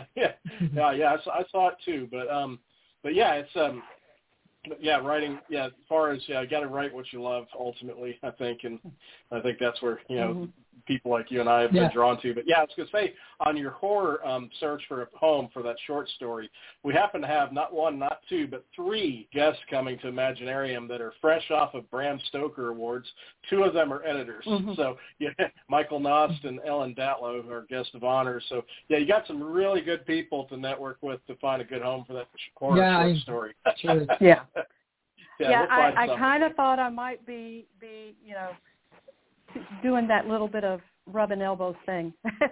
Speaker 3: I saw it too. But it's writing. Yeah, as far as you got to write what you love ultimately, I think, and I think that's where people like you and I have been drawn to. But I was going to say, on your horror search for a home for that short story, we happen to have not one, not two, but three guests coming to Imaginarium that are fresh off of Bram Stoker Awards. Two of them are editors. So Michael Nost and Ellen Datlow are guests of honor. So you got some really good people to network with to find a good home for that horror short story.
Speaker 4: Sure.
Speaker 7: I kind of thought I might be doing that little bit of rubbing elbows thing.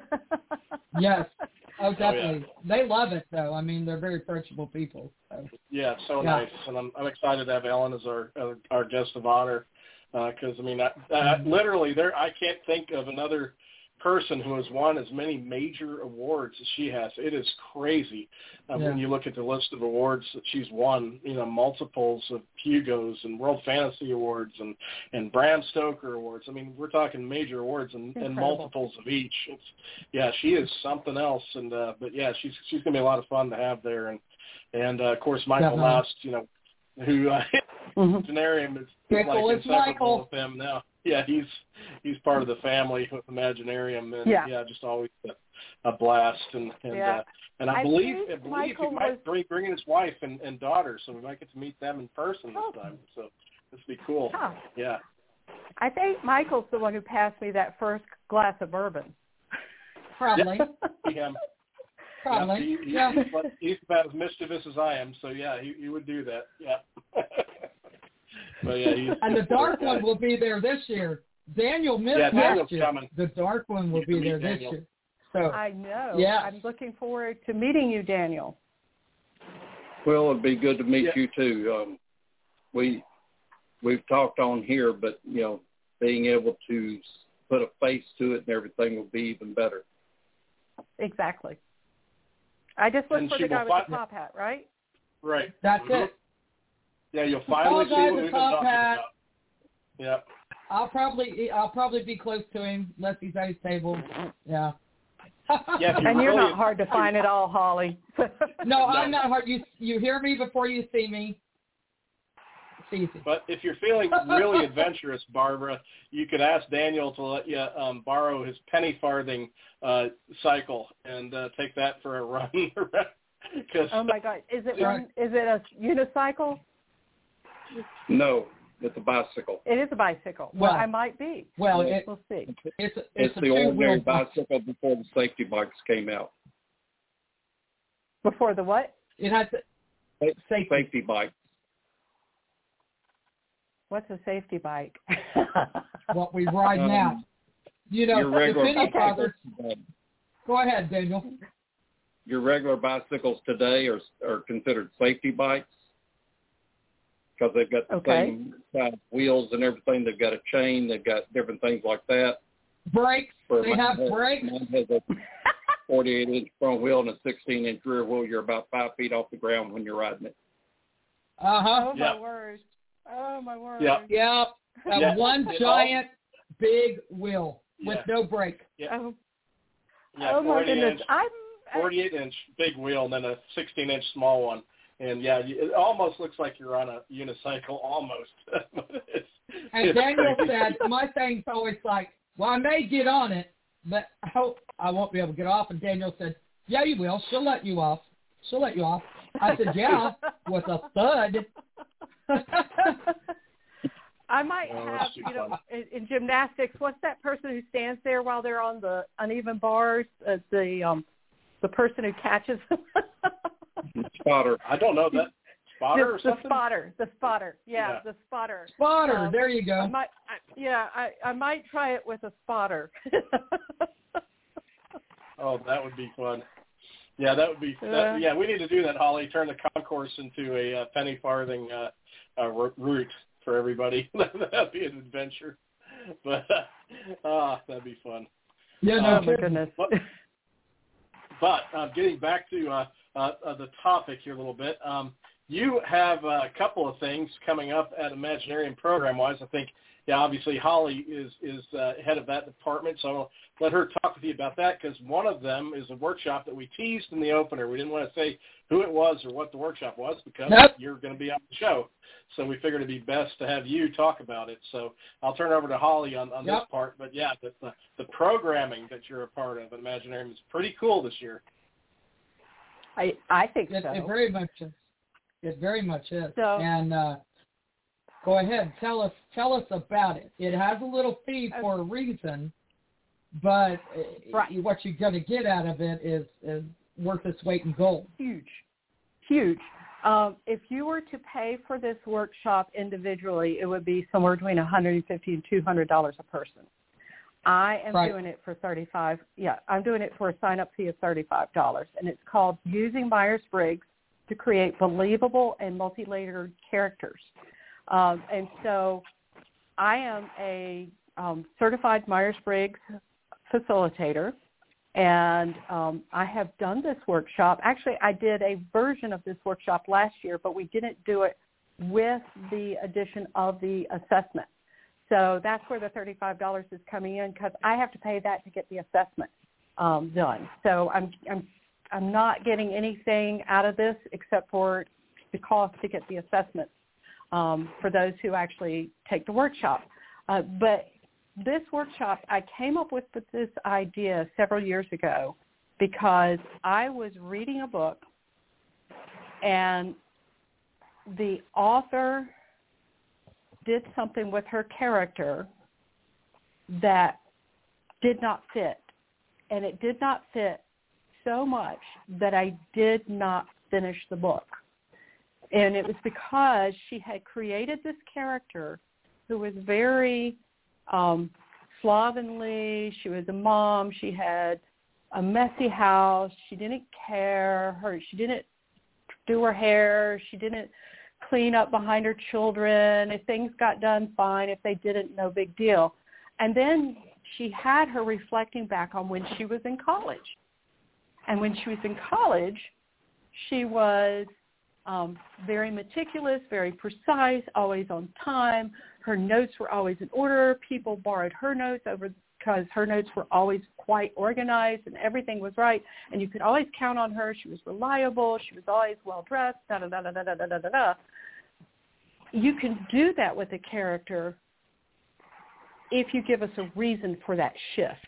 Speaker 4: Yes. Oh, definitely. They love it, though. I mean, they're very approachable people. So.
Speaker 3: Nice. And I'm excited to have Ellen as our guest of honor because, literally, I can't think of another person who has won as many major awards as she has. It is crazy when you look at the list of awards that she's won, multiples of Hugos and World Fantasy Awards and Bram Stoker Awards. I mean, we're talking major awards and multiples of each. She is something else. And she's going to be a lot of fun to have there. And of course, Michael Nost, who Imaginarium is like inseparable with him now. Yeah, he's part of the family with Imaginarium, and just always a blast. And I believe he might bring in his wife and daughter, so we might get to meet them in person this time. So this would be cool.
Speaker 7: Huh.
Speaker 3: Yeah.
Speaker 7: I think Michael's the one who passed me that first glass of bourbon.
Speaker 4: Probably.
Speaker 3: Probably. He's about as mischievous as I am, so he would do that. Yeah. But
Speaker 4: and the dark one will be there this year. Daniel missed last year.
Speaker 3: Coming.
Speaker 4: The dark one will be there this year. So
Speaker 7: I know.
Speaker 4: Yeah.
Speaker 7: I'm looking forward to meeting you, Daniel.
Speaker 5: Well, it'd be good to meet you too. We've talked on here, but being able to put a face to it and everything will be even better.
Speaker 7: Exactly. I just looked for the guy with the top hat, right?
Speaker 3: Right.
Speaker 4: That's it.
Speaker 3: Yeah, you'll finally see what we've been talking about. Yeah.
Speaker 4: I'll probably be close to him unless he's at his table. Yeah.
Speaker 7: And you're not hard to find at all, Holly.
Speaker 4: No, I'm not hard. You hear me before you see me. It's easy.
Speaker 3: But if you're feeling really adventurous, Barbara, you could ask Daniel to let you borrow his penny farthing cycle and take that for a run.
Speaker 7: Oh my God! Is it a unicycle?
Speaker 5: No, it's a bicycle.
Speaker 7: It is a bicycle. Well, I might be.
Speaker 4: Well,
Speaker 7: we'll see.
Speaker 5: It's the ordinary bicycle before the safety bikes came out.
Speaker 7: Before the what?
Speaker 4: It has
Speaker 5: safety bike.
Speaker 7: What's a safety bike?
Speaker 4: What we ride now.
Speaker 5: Your regular
Speaker 4: bicycles. Go ahead, Daniel.
Speaker 5: Your regular bicycles today are considered safety bikes. because they've got the same kind of wheels and everything. They've got a chain. They've got different things like that.
Speaker 4: Brakes. They have brakes.
Speaker 5: Mine has a 48-inch front wheel and a 16-inch rear wheel. You're about 5 feet off the ground when you're riding it.
Speaker 7: Oh,
Speaker 3: Yep.
Speaker 7: my word. Oh, my word.
Speaker 4: Yep. One giant big wheel with no brake.
Speaker 3: Yep.
Speaker 7: Oh,
Speaker 3: Yeah,
Speaker 7: my goodness.
Speaker 3: 48-inch big wheel and then a 16-inch small one. And, yeah, it almost looks like you're on a unicycle, almost.
Speaker 4: And Daniel said, my thing's always like, well, I may get on it, but I hope I won't be able to get off. And Daniel said, yeah, you will. She'll let you off. I said, yeah, with a thud.
Speaker 7: I might have, in gymnastics, what's that person who stands there while they're on the uneven bars? The person who catches them.
Speaker 5: Spotter.
Speaker 3: I don't know that. Spotter or something?
Speaker 7: The spotter. Yeah, the spotter.
Speaker 4: Spotter. There you go.
Speaker 7: I might try it with a spotter.
Speaker 3: Oh, that would be fun. Yeah, that would be. We need to do that, Holly. Turn the concourse into a penny farthing route for everybody. That'd be an adventure. But that'd be fun.
Speaker 4: Yeah,
Speaker 7: oh my goodness.
Speaker 3: But getting back to the topic here a little bit, you have a couple of things coming up at Imaginarium program-wise. I think, obviously Holly is head of that department, so I'll let her talk with you about that, because one of them is a workshop that we teased in the opener. We didn't want to say who it was or what the workshop was because you're going to be on the show. So we figured it'd be best to have you talk about it. So I'll turn it over to Holly on this part. But, the programming that you're a part of at Imaginarium is pretty cool this year.
Speaker 7: I think so.
Speaker 4: It very much is. It very much is.
Speaker 7: So,
Speaker 4: and go ahead, tell us about it. It has a little fee for a reason, but what you're going to get out of it is worth its weight in gold.
Speaker 7: Huge. If you were to pay for this workshop individually, it would be somewhere between $150 and $200 a person. I am doing it for $35. Yeah, I'm doing it for a sign-up fee of $35, and it's called Using Myers-Briggs to Create Believable and Multi-Layered Characters. And so I am a certified Myers-Briggs facilitator, and I have done this workshop. Actually, I did a version of this workshop last year, but we didn't do it with the addition of the assessment. So that's where the $35 is coming in, because I have to pay that to get the assessment done. So I'm not getting anything out of this except for the cost to get the assessment for those who actually take the workshop. But this workshop, I came up with this idea several years ago because I was reading a book, and the author did something with her character that did not fit. And it did not fit so much that I did not finish the book. And it was because she had created this character who was very slovenly. She was a mom. She had a messy house. She didn't care. She didn't do her hair. She didn't clean up behind her children. If things got done, fine. If they didn't, no big deal. And then she had her reflecting back on when she was in college. And when she was in college, she was very meticulous, very precise, always on time. Her notes were always in order. People borrowed her notes because her notes were always quite organized and everything was right. And you could always count on her. She was reliable. She was always well-dressed, da-da-da-da-da-da-da-da. You can do that with a character if you give us a reason for that shift.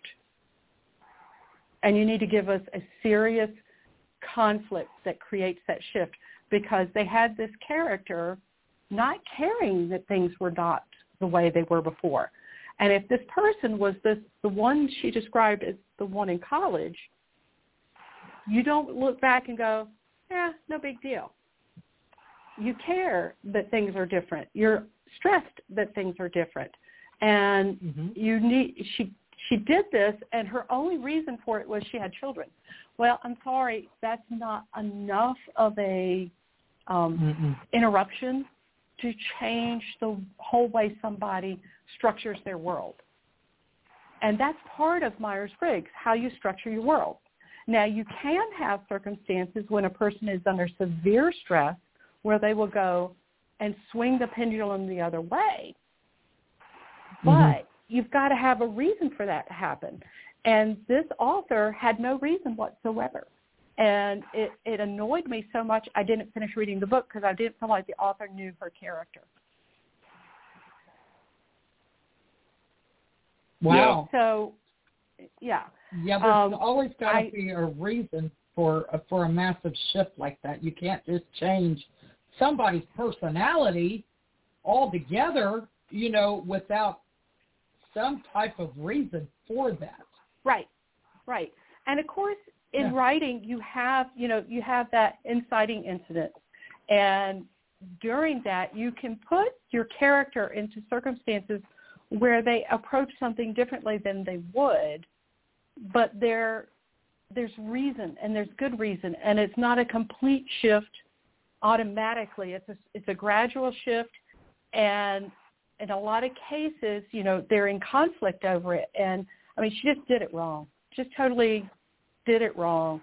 Speaker 7: And you need to give us a serious conflict that creates that shift, because they had this character not caring that things were not the way they were before. And if this person was the one she described as the one in college, you don't look back and go, no big deal. You care that things are different. You're stressed that things are different. And she did this, and her only reason for it was she had children. Well, I'm sorry, that's not enough of a interruption to change the whole way somebody structures their world. And that's part of Myers-Briggs, how you structure your world. Now, you can have circumstances when a person is under severe stress where they will go and swing the pendulum the other way. But you've got to have a reason for that to happen. And this author had no reason whatsoever. And it annoyed me so much I didn't finish reading the book because I didn't feel like the author knew her character.
Speaker 4: Wow.
Speaker 7: So, yeah.
Speaker 4: Yeah, there's always got to be a reason for a massive shift like that. You can't just change somebody's personality altogether, without some type of reason for that.
Speaker 7: Right. And of course, in writing, you have that inciting incident. And during that, you can put your character into circumstances where they approach something differently than they would, but there's reason, and there's good reason, and it's not a complete shift automatically. It's a gradual shift, and in a lot of cases, they're in conflict over it. And, I mean, she just did it wrong. Just totally did it wrong.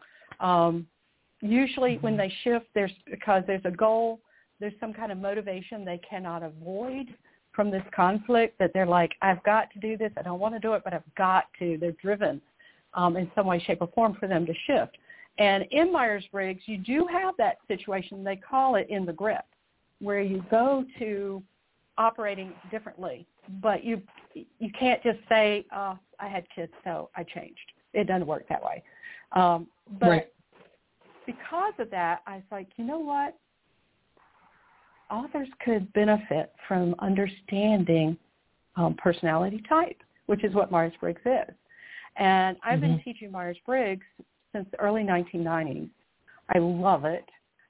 Speaker 7: Usually when they shift, because there's a goal, there's some kind of motivation they cannot avoid from this conflict, that they're like, I've got to do this. I don't want to do it, but I've got to. They're driven in some way, shape, or form for them to shift. And in Myers-Briggs, you do have that situation. They call it in the grip, where you go to operating differently. But you can't just say, I had kids, so I changed. It doesn't work that way. But because of that, I was like, you know what? Authors could benefit from understanding personality type, which is what Myers-Briggs is. And I've been teaching Myers-Briggs since the early 1990s. I love it.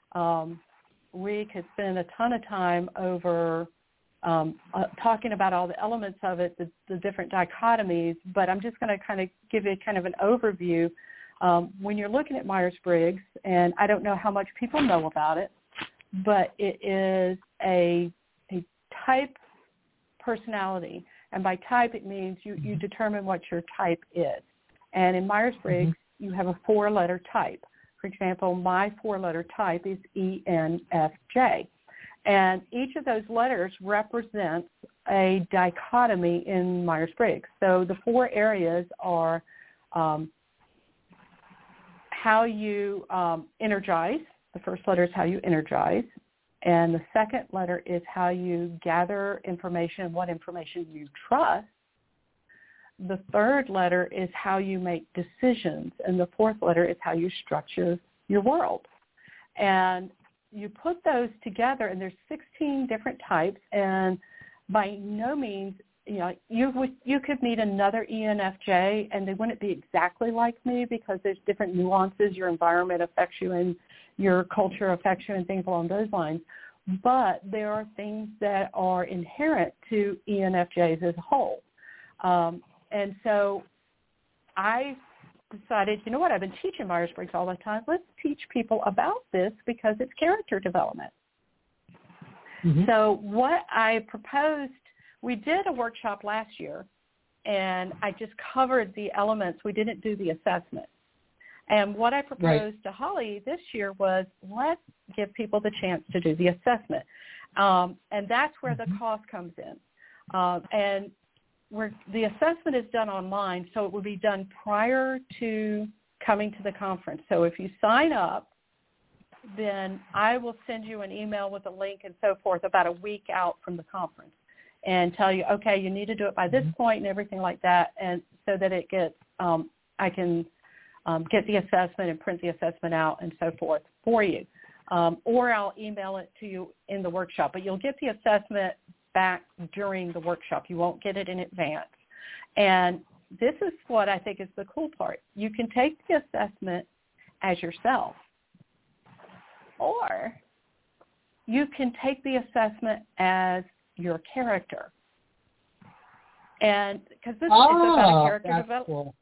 Speaker 7: We could spend a ton of time over talking about all the elements of it, the different dichotomies, but I'm just going to kind of give you kind of an overview. When you're looking at Myers-Briggs, and I don't know how much people know about it, but it is a type personality. And by type, it means you determine what your type is. And in Myers-Briggs, you have a 4-letter type. For example, my 4-letter type is ENFJ. And each of those letters represents a dichotomy in Myers-Briggs. So the 4 areas are how you energize. The first letter is how you energize. And the second letter is how you gather information and what information you trust. The third letter is how you make decisions. And the fourth letter is how you structure your world. And you put those together, and there's 16 different types. And by no means, you could meet another ENFJ, and they wouldn't be exactly like me because there's different nuances. Your environment affects you, and your culture affects you, and things along those lines. But there are things that are inherent to ENFJs as a whole. And so I decided, you know what, I've been teaching Myers-Briggs all the time. Let's teach people about this because it's character development. So what I proposed, we did a workshop last year, and I just covered the elements. We didn't do the assessment. And what I proposed to Holly this year was, let's give people the chance to do the assessment. And that's where the cost comes in. And the assessment is done online, so it will be done prior to coming to the conference. So if you sign up, then I will send you an email with a link and so forth about a week out from the conference and tell you, okay, you need to do it by this point and everything like that, and so that it gets, I can get the assessment and print the assessment out and so forth for you. Or I'll email it to you in the workshop, but you'll get the assessment back during the workshop. You won't get it in advance. And this is what I think is the cool part. You can take the assessment as yourself, or you can take the assessment as your character. And because this is about a character development, cool.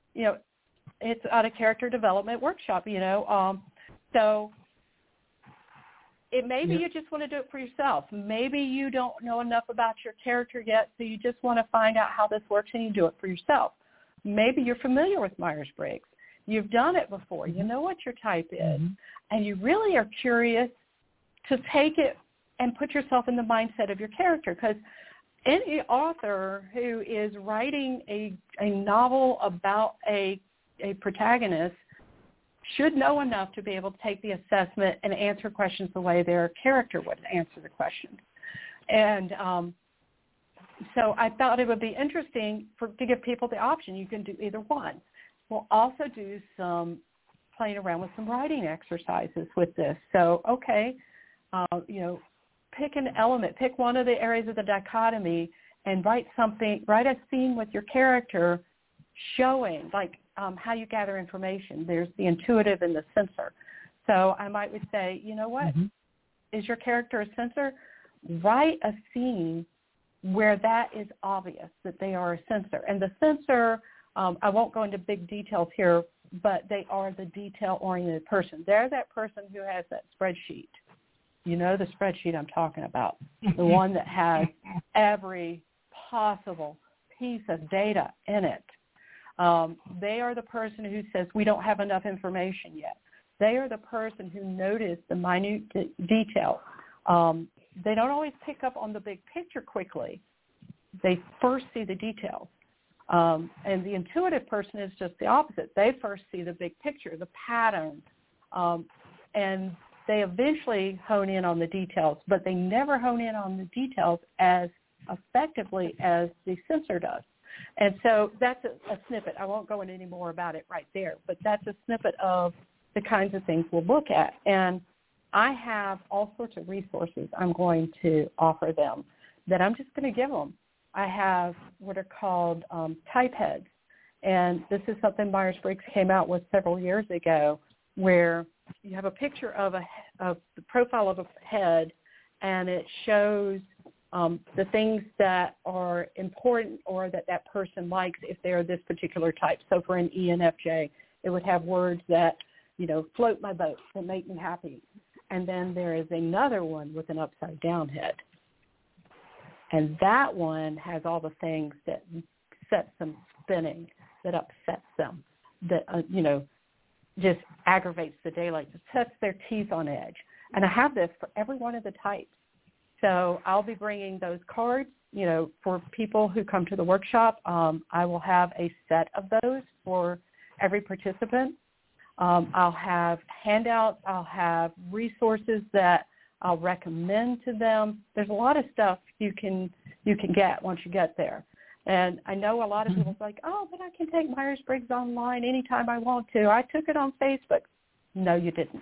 Speaker 7: It's on a character development workshop, So maybe you just want to do it for yourself. Maybe you don't know enough about your character yet, so you just want to find out how this works and you do it for yourself. Maybe you're familiar with Myers-Briggs. You've done it before. You know what your type is. And you really are curious to take it and put yourself in the mindset of your character, because any author who is writing a novel about a protagonist should know enough to be able to take the assessment and answer questions the way their character would answer the questions. And so I thought it would be interesting to give people the option. You can do either one. We'll also do some playing around with some writing exercises with this. So, okay, pick an element, pick one of the areas of the dichotomy and write a scene with your character showing, like, how you gather information. There's the intuitive and the sensor. So I would say, you know what? Is your character a sensor? Write a scene where that is obvious that they are a sensor. And the sensor, I won't go into big details here, but they are the detail-oriented person. They're that person who has that spreadsheet. You know the spreadsheet I'm talking about, the one that has every possible piece of data in it. They are the person who says, we don't have enough information yet. They are the person who noticed the minute details. They don't always pick up on the big picture quickly. They first see the details. And the intuitive person is just the opposite. They first see the big picture, the patterns, and they eventually hone in on the details, but they never hone in on the details as effectively as the sensor does. And so that's a snippet. I won't go into any more about it right there, but that's a snippet of the kinds of things we'll look at. And I have all sorts of resources I'm going to offer them that I'm just going to give them. I have what are called type heads, and this is something Myers-Briggs came out with several years ago, where you have a picture of the profile of a head, and it shows the things that are important or that person likes if they're this particular type. So for an ENFJ, it would have words that, float my boat, that make me happy. And then there is another one with an upside down head. And that one has all the things that sets them spinning, that upsets them, that, just aggravates the daylight, just sets their teeth on edge. And I have this for every one of the types. So I'll be bringing those cards, for people who come to the workshop. I will have a set of those for every participant. I'll have handouts. I'll have resources that I'll recommend to them. There's a lot of stuff you can get once you get there. And I know a lot of people are like, oh, but I can take Myers-Briggs online anytime I want to. I took it on Facebook. No, you didn't.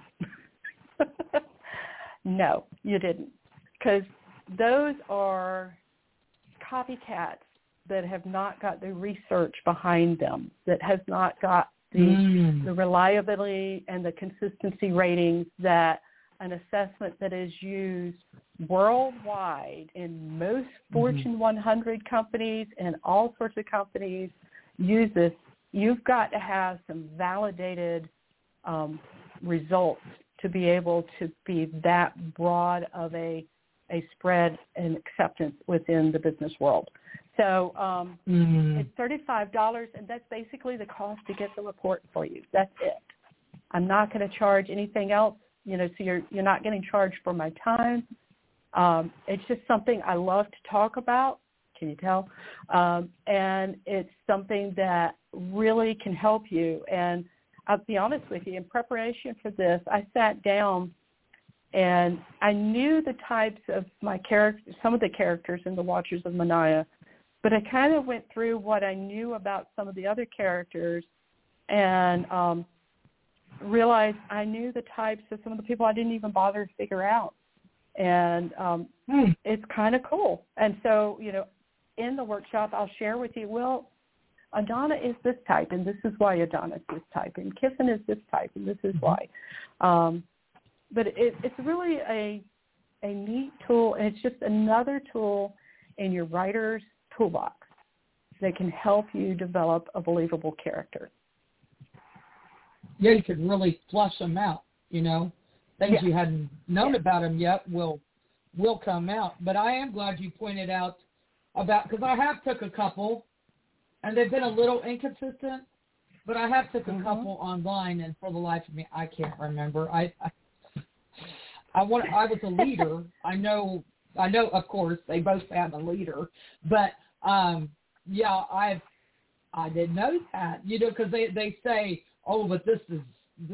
Speaker 7: No, you didn't. Because those are copycats that have not got the research behind them, that has not got the reliability and the consistency ratings that an assessment that is used worldwide in most Fortune 100 companies and all sorts of companies use this. You've got to have some validated results to be able to be that broad of a spread and acceptance within the business world. So it's $35, and that's basically the cost to get the report for you. That's it. I'm not going to charge anything else. So you're not getting charged for my time. It's just something I love to talk about. Can you tell? And it's something that really can help you. And I'll be honest with you, in preparation for this, I sat down and I knew the types of my characters, some of the characters in the Watchers of Manaya, but I kind of went through what I knew about some of the other characters and realized I knew the types of some of the people I didn't even bother to figure out. And it's kind of cool. And so, in the workshop, I'll share with you, well, Adana is this type, and this is why Adana is this type, and Kiffin is this type, and this is why. But it's really a neat tool, and it's just another tool in your writer's toolbox that can help you develop a believable character.
Speaker 4: Yeah, you could really flush them out, things you hadn't known about them yet will come out. But I am glad you pointed out about, because I have took a couple, and they've been a little inconsistent, but I have took a couple online, and for the life of me, I can't remember. I was a leader. I know. Of course, they both have a leader, but I didn't know that. Because they say, oh, but this is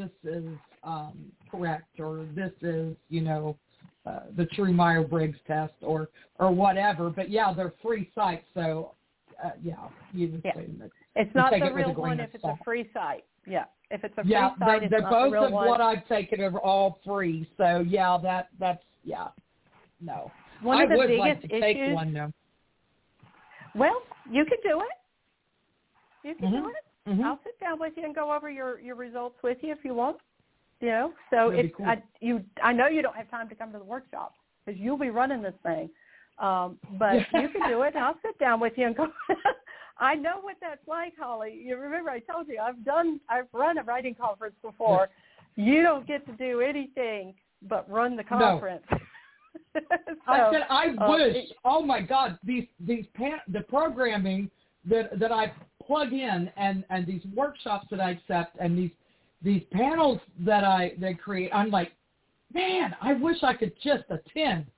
Speaker 4: correct, or this is the true Myers-Briggs test, or whatever. But they're free sites, so you just assume that.
Speaker 7: It's not the real one if it's a free site. Yeah, if it's a free site, it's not the real one.
Speaker 4: Both of what I've taken are all free, so that's no.
Speaker 7: One of the biggest
Speaker 4: like to take
Speaker 7: issues.
Speaker 4: One, though.
Speaker 7: Well, you can do it. You can do it.
Speaker 4: Mm-hmm.
Speaker 7: I'll sit down with you and go over your results with you if you want. So
Speaker 4: That'd be cool.
Speaker 7: I know you don't have time to come to the workshop because you'll be running this thing. But you can do it, and I'll sit down with you and go. I know what that's like, Holly. You remember I told you I've run a writing conference before. You don't get to do anything but run the conference.
Speaker 4: No. I said I wish. Oh my God, the programming that I plug in and these workshops that I accept and these panels that create. I'm like, man, I wish I could just attend.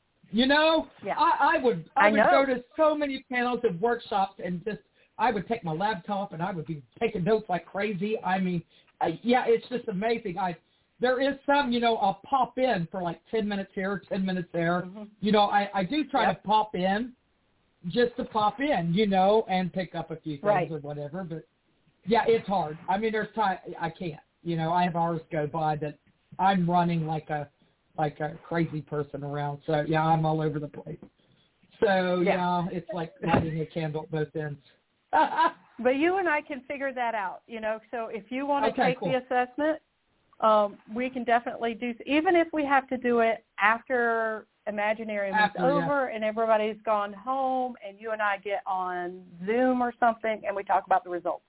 Speaker 4: I would go to so many panels and workshops and just I would take my laptop and I would be taking notes like crazy. I mean, it's just amazing. There is some, I'll pop in for like 10 minutes here, 10 minutes there. Mm-hmm. I do try to pop in just to pop in, and pick up a few things or whatever. But, it's hard. I mean, there's time I can't. I have hours go by that I'm running like a crazy person around. So, I'm all over the place. So, it's like lighting a candle at both ends.
Speaker 7: But you and I can figure that out, So if you want to take the assessment, we can definitely do, even if we have to do it after Imaginarium is over and everybody's gone home and you and I get on Zoom or something and we talk about the results.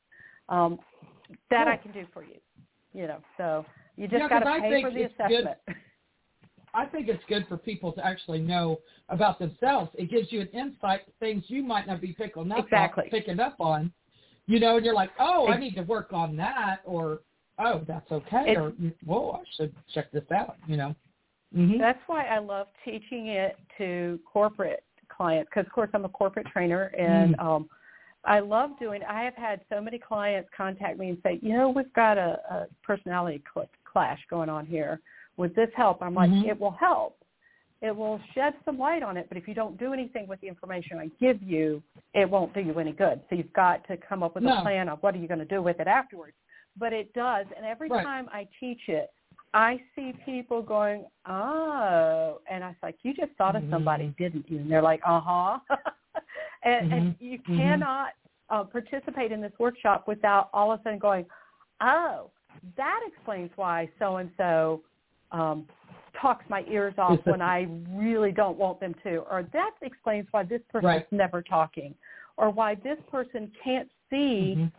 Speaker 7: That I can do for you, So you just got to pay for the assessment.
Speaker 4: I think it's good for people to actually know about themselves. It gives you an insight to things you might not be picking up on, and you're like, oh, I need to work on that, or oh, that's okay, or whoa, I should check this out, Mm-hmm.
Speaker 7: That's why I love teaching it to corporate clients because, of course, I'm a corporate trainer, and I love I have had so many clients contact me and say, we've got a personality clash going on here. Would this help? I'm like, it will help. It will shed some light on it, but if you don't do anything with the information I give you, it won't do you any good. So you've got to come up with a plan of what are you going to do with it afterwards. But it does, and every time I teach it, I see people going, oh, and I was like, you just thought of somebody, didn't you? And they're like, and you cannot participate in this workshop without all of a sudden going, oh, that explains why so-and-so talks my ears off when I really don't want them to, or that explains why this person is never talking, or why this person can't see,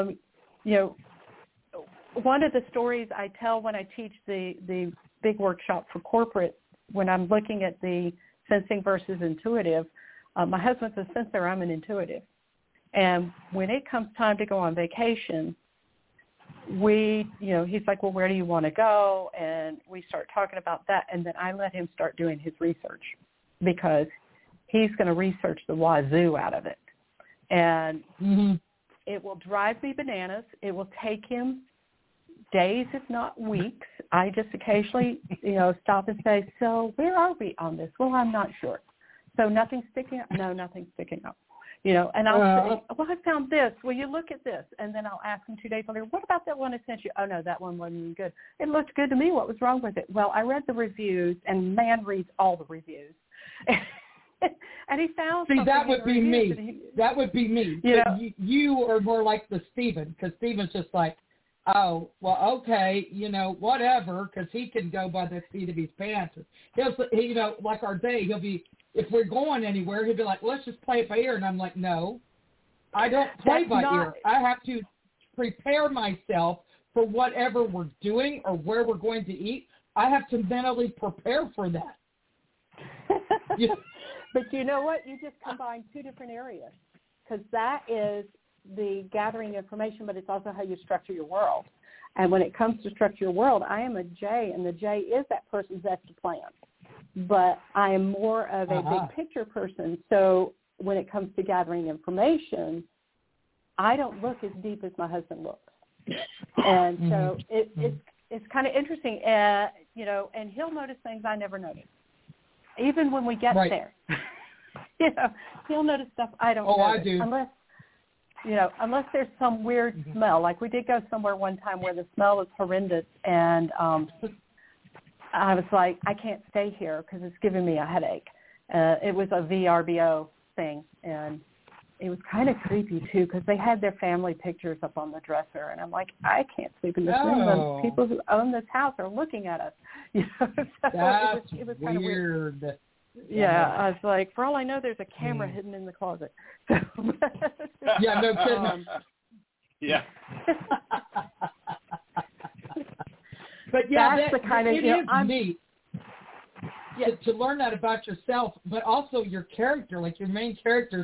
Speaker 7: one of the stories I tell when I teach the big workshop for corporate, when I'm looking at the sensing versus intuitive, my husband's a sensor, I'm an intuitive. And when it comes time to go on vacation, he's like, well, where do you want to go? And we start talking about that. And then I let him start doing his research because he's going to research the wazoo out of it. And it will drive me bananas. It will take him days, if not weeks. I just occasionally, stop and say, so where are we on this? Well, I'm not sure. So nothing's sticking up? No, nothing's sticking up. And I'll say, well, I found this. Will you look at this? And then I'll ask him 2 days later, what about that one I sent you? Oh, no, that one wasn't good. It looked good to me. What was wrong with it? Well, I read the reviews, and man reads all the reviews. And he found something.
Speaker 4: See, that would be me. That would be me. You are more like the Stephen, because Stephen's just like, oh, well, okay, whatever, because he can go by the seat of his pants. Like our day, he'll be, if we're going anywhere, he'll be like, let's just play it by ear. And I'm like, no, I don't play by ear. I have to prepare myself for whatever we're doing or where we're going to eat I have to mentally prepare for that. Yeah.
Speaker 7: But you know what? You just combine two different areas, because that is the gathering information, but it's also how you structure your world. And when it comes to structure your world, I am a J, and the J is that person's Vesta plan. But I am more of a big picture person. So when it comes to gathering information, I don't look as deep as my husband looks. And so it's kind of interesting, you know, and he'll notice things I never notice. Even when we get there, you know, he'll notice stuff I don't notice.
Speaker 4: I do.
Speaker 7: Unless there's some weird smell. Like we did go somewhere one time where the smell was horrendous, and I was like, I can't stay here because it's giving me a headache. It was a VRBO thing, and it was kind of creepy, too, because they had their family pictures up on the dresser, and I'm like, I can't sleep in this room. The people who own this house are looking at us. You know? So
Speaker 4: That's
Speaker 7: it was kind of weird.
Speaker 4: Yeah,
Speaker 7: I was like, for all I know, there's a camera hidden in the closet.
Speaker 4: Yeah, no kidding.
Speaker 3: Yeah.
Speaker 4: But yeah,
Speaker 7: that's the kind of,
Speaker 4: it is neat to learn that about yourself, but also your character, like your main characters.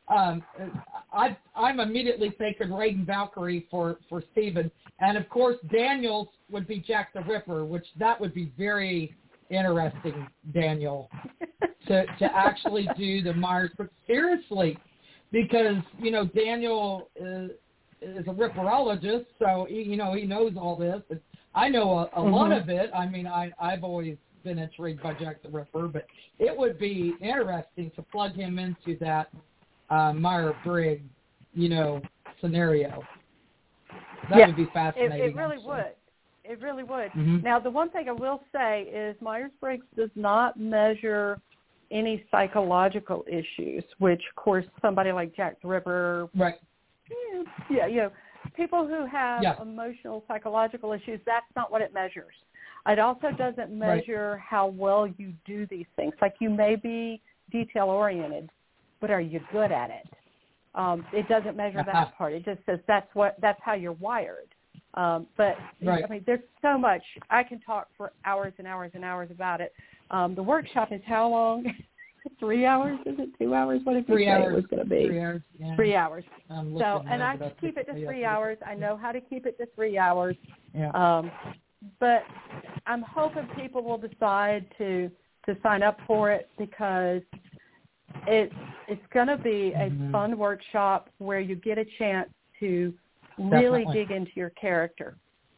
Speaker 4: I'm immediately thinking Raiden Valkyrie for Stephen, and of course Daniel's would be Jack the Ripper, which that would be very interesting, Daniel, to actually do the Myers-Briggs seriously, because you know Daniel is a ripperologist, so he knows all this. And I know a lot of it. I mean, I've always been intrigued by Jack the Ripper, but it would be interesting to plug him into that Myers-Briggs, scenario. That would be fascinating.
Speaker 7: It really would. It really would. Now, the one thing I will say is Myers-Briggs does not measure any psychological issues, which, of course, somebody like Jack the Ripper,
Speaker 4: right?
Speaker 7: Yeah, people who have emotional, psychological issues, that's not what it measures. It also doesn't measure how well you do these things. Like you may be detail-oriented, but are you good at it? It doesn't measure that part. It just says that's how you're wired. But I mean, there's so much. I can talk for hours and hours and hours about it. The workshop is how long? 3 hours? Is it 2 hours? What did you say it was going to be?
Speaker 4: 3 hours. Yeah.
Speaker 7: 3 hours. So, and I can keep it to 3 hours. I know how to keep it to 3 hours.
Speaker 4: Yeah.
Speaker 7: But I'm hoping people will decide to sign up for it, because it's going to be a fun workshop where you get a chance to really dig into your character.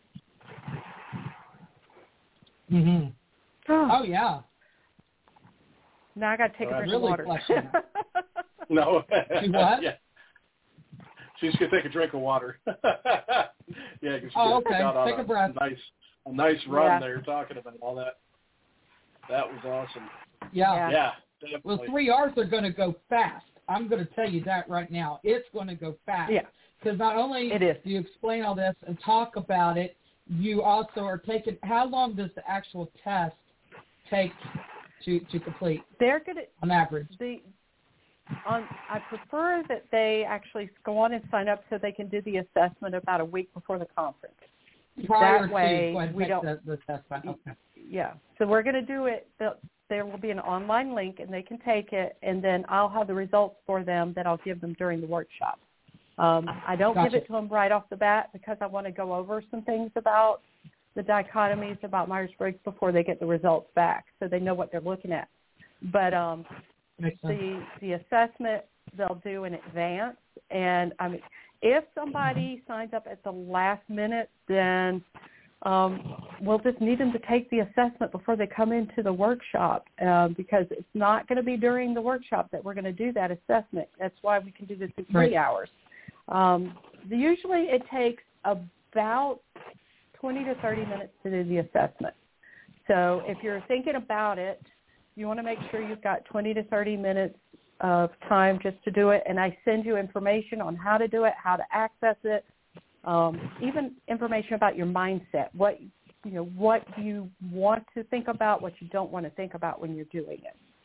Speaker 4: Oh, yeah.
Speaker 7: Now I got to take a drink of water.
Speaker 3: No.
Speaker 4: What?
Speaker 3: Yeah. She's going to take a drink of water. Yeah.
Speaker 4: Okay. Take a breath.
Speaker 3: A nice run there talking about all that. That was awesome.
Speaker 4: Yeah.
Speaker 3: Definitely.
Speaker 4: Well, 3 hours are going to go fast. I'm going to tell you that right now. It's going to go fast.
Speaker 7: Yeah.
Speaker 4: Because not only do you explain all this and talk about it, you also are taking, how long does the actual test take to complete?
Speaker 7: They're going to,
Speaker 4: on average.
Speaker 7: I prefer that they actually go on and sign up so they can do the assessment about a week before the conference.
Speaker 4: Prior
Speaker 7: that way,
Speaker 4: to
Speaker 7: we don't.
Speaker 4: The test. Okay.
Speaker 7: Yeah. So we're going to do it. There will be an online link, and they can take it, and then I'll have the results for them that I'll give them during the workshop. I don't give it to them right off the bat, because I want to go over some things about the dichotomies about Myers-Briggs before they get the results back, so they know what they're looking at. But the assessment they'll do in advance, and I mean, if somebody signs up at the last minute, then we'll just need them to take the assessment before they come into the workshop, because it's not going to be during the workshop that we're going to do that assessment. That's why we can do this in 3 hours. Usually it takes about 20 to 30 minutes to do the assessment. So if you're thinking about it, you want to make sure you've got 20 to 30 minutes of time just to do it, and I send you information on how to do it, how to access it, even information about your mindset, what you want to think about, what you don't want to think about when you're doing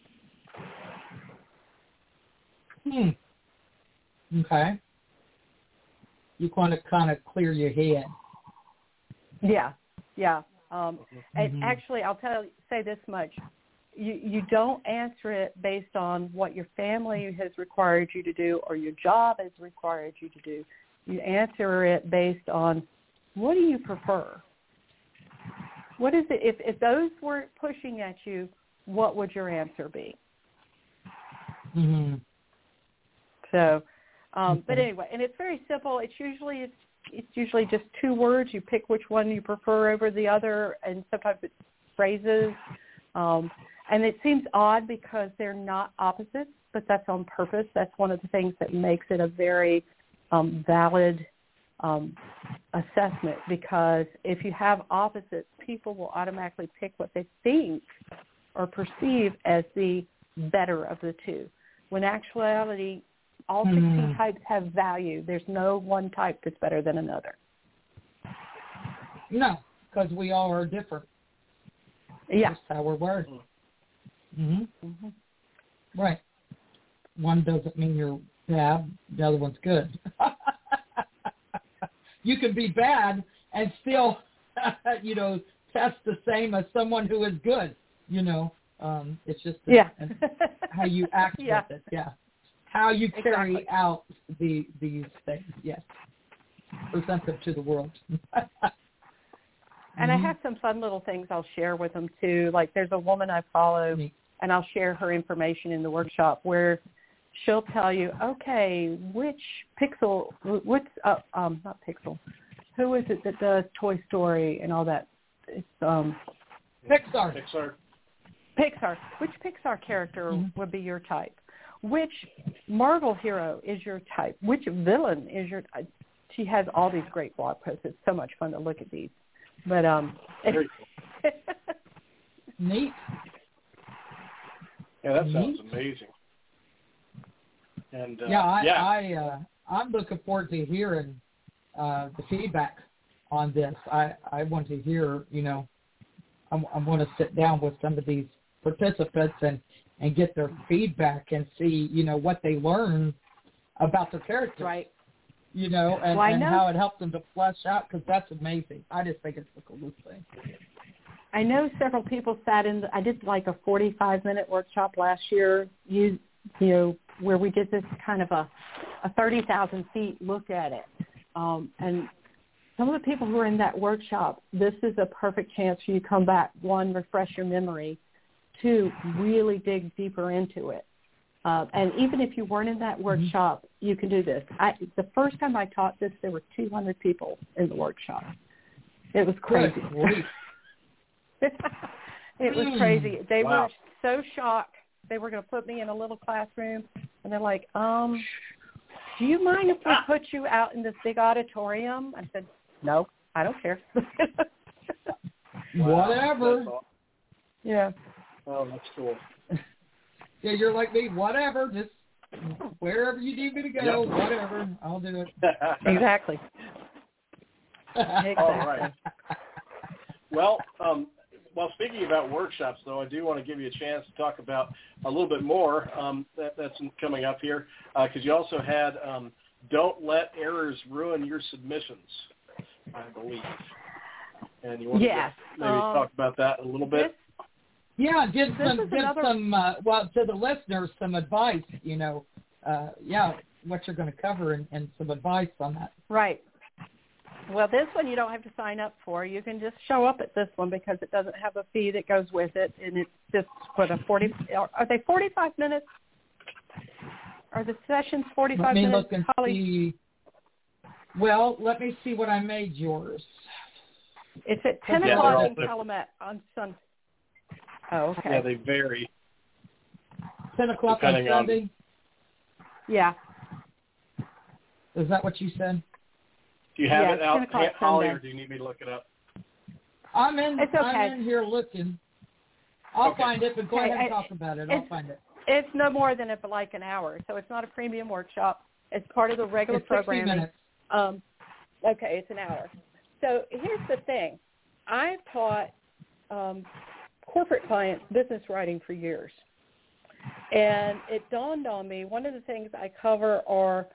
Speaker 7: it.
Speaker 4: Okay. You want to kind of clear your head.
Speaker 7: Yeah. And actually, I'll say this much. You don't answer it based on what your family has required you to do or your job has required you to do. You answer it based on what do you prefer? What is it? If those weren't pushing at you, what would your answer be?
Speaker 4: Mm-hmm.
Speaker 7: So, but anyway, and it's very simple. It's usually just 2 words. You pick which one you prefer over the other, and sometimes it's phrases. And it seems odd because they're not opposites, but that's on purpose. That's one of the things that makes it a very valid assessment, because if you have opposites, people will automatically pick what they think or perceive as the better of the two. When in actuality, all 16 types have value. There's no one type that's better than another.
Speaker 4: No, because we all are different.
Speaker 7: Yeah.
Speaker 4: That's how we're wired. Right. One doesn't mean you're bad. The other one's good. You can be bad and still, test the same as someone who is good. It's just how you act with it. Yeah. How you carry out these things. Yes. Present them to the world.
Speaker 7: And I have some fun little things I'll share with them too. Like there's a woman I follow, and I'll share her information in the workshop where she'll tell you, okay, which Pixel, not Pixel, who is it that does Toy Story and all that? It's
Speaker 4: Pixar.
Speaker 7: Which Pixar character would be your type? Which Marvel hero is your type? Which villain is your type? She has all these great blog posts. It's so much fun to look at these. But
Speaker 3: Very cool.
Speaker 4: Neat.
Speaker 3: Yeah, that sounds amazing. And
Speaker 4: I'm looking forward to hearing the feedback on this. I want to hear, I want to sit down with some of these participants and get their feedback and see, what they learn about their characters.
Speaker 7: Right.
Speaker 4: And how it helps them to flesh out, because that's amazing. I just think it's the coolest thing.
Speaker 7: I know several people sat in. I did like a 45-minute workshop last year, where we did this kind of a 30,000 feet look at it. And some of the people who were in that workshop, this is a perfect chance for you to come back, 1, refresh your memory, 2, really dig deeper into it. And even if you weren't in that workshop, you can do this. The first time I taught this, there were 200 people in the workshop. It was crazy. It was crazy. They were so shocked. They were going to put me in a little classroom, and they're like, do you mind if we put you out in this big auditorium? I said, no, I don't care.
Speaker 4: Whatever.
Speaker 3: That's awesome.
Speaker 7: Yeah.
Speaker 3: Oh, that's cool.
Speaker 4: Yeah, you're like me. Whatever. Just wherever you need me to go, whatever. I'll do it.
Speaker 7: Exactly.
Speaker 3: All right. Well, speaking about workshops, though, I do want to give you a chance to talk about a little bit more that's coming up here, because you also had Don't Let Errors Ruin Your Submissions, I believe. And you want to maybe talk about that a little bit?
Speaker 4: Yeah, give some to the listeners some advice, what you're going to cover and some advice on that.
Speaker 7: Right. Well, this one you don't have to sign up for. You can just show up at this one because it doesn't have a fee that goes with it, and it's just are they 45 minutes? Are the sessions 45 minutes?
Speaker 4: Let me look and see. Well, let me see what I made yours.
Speaker 7: It's at 10 o'clock in Calumet on Sunday. Oh, okay.
Speaker 3: Yeah, they vary.
Speaker 4: 10 o'clock on Sunday?
Speaker 7: Yeah.
Speaker 4: Is that what you said?
Speaker 3: Do you have it out, Holly, or do you need me to look it up?
Speaker 4: I'm in here looking. I'll find it, but go ahead and talk about it. I'll find it.
Speaker 7: It's no more than like an hour, so it's not a premium workshop. It's part of the regular programming.
Speaker 4: 60
Speaker 7: minutes. Okay, it's an hour. So here's the thing. I've taught corporate clients business writing for years. And it dawned on me, one of the things I cover are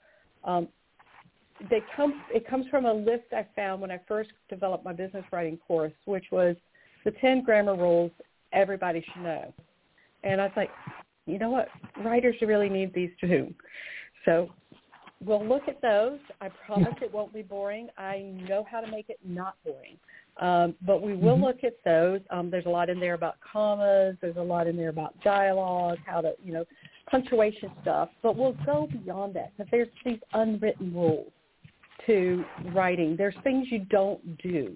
Speaker 7: it comes from a list I found when I first developed my business writing course, which was the 10 grammar rules everybody should know. And I was like, you know what? Writers really need these too. So we'll look at those. I promise it won't be boring. I know how to make it not boring. But we will look at those. There's a lot in there about commas. There's a lot in there about dialogue, how to, punctuation stuff. But we'll go beyond that because there's these unwritten rules to writing. There's things you don't do.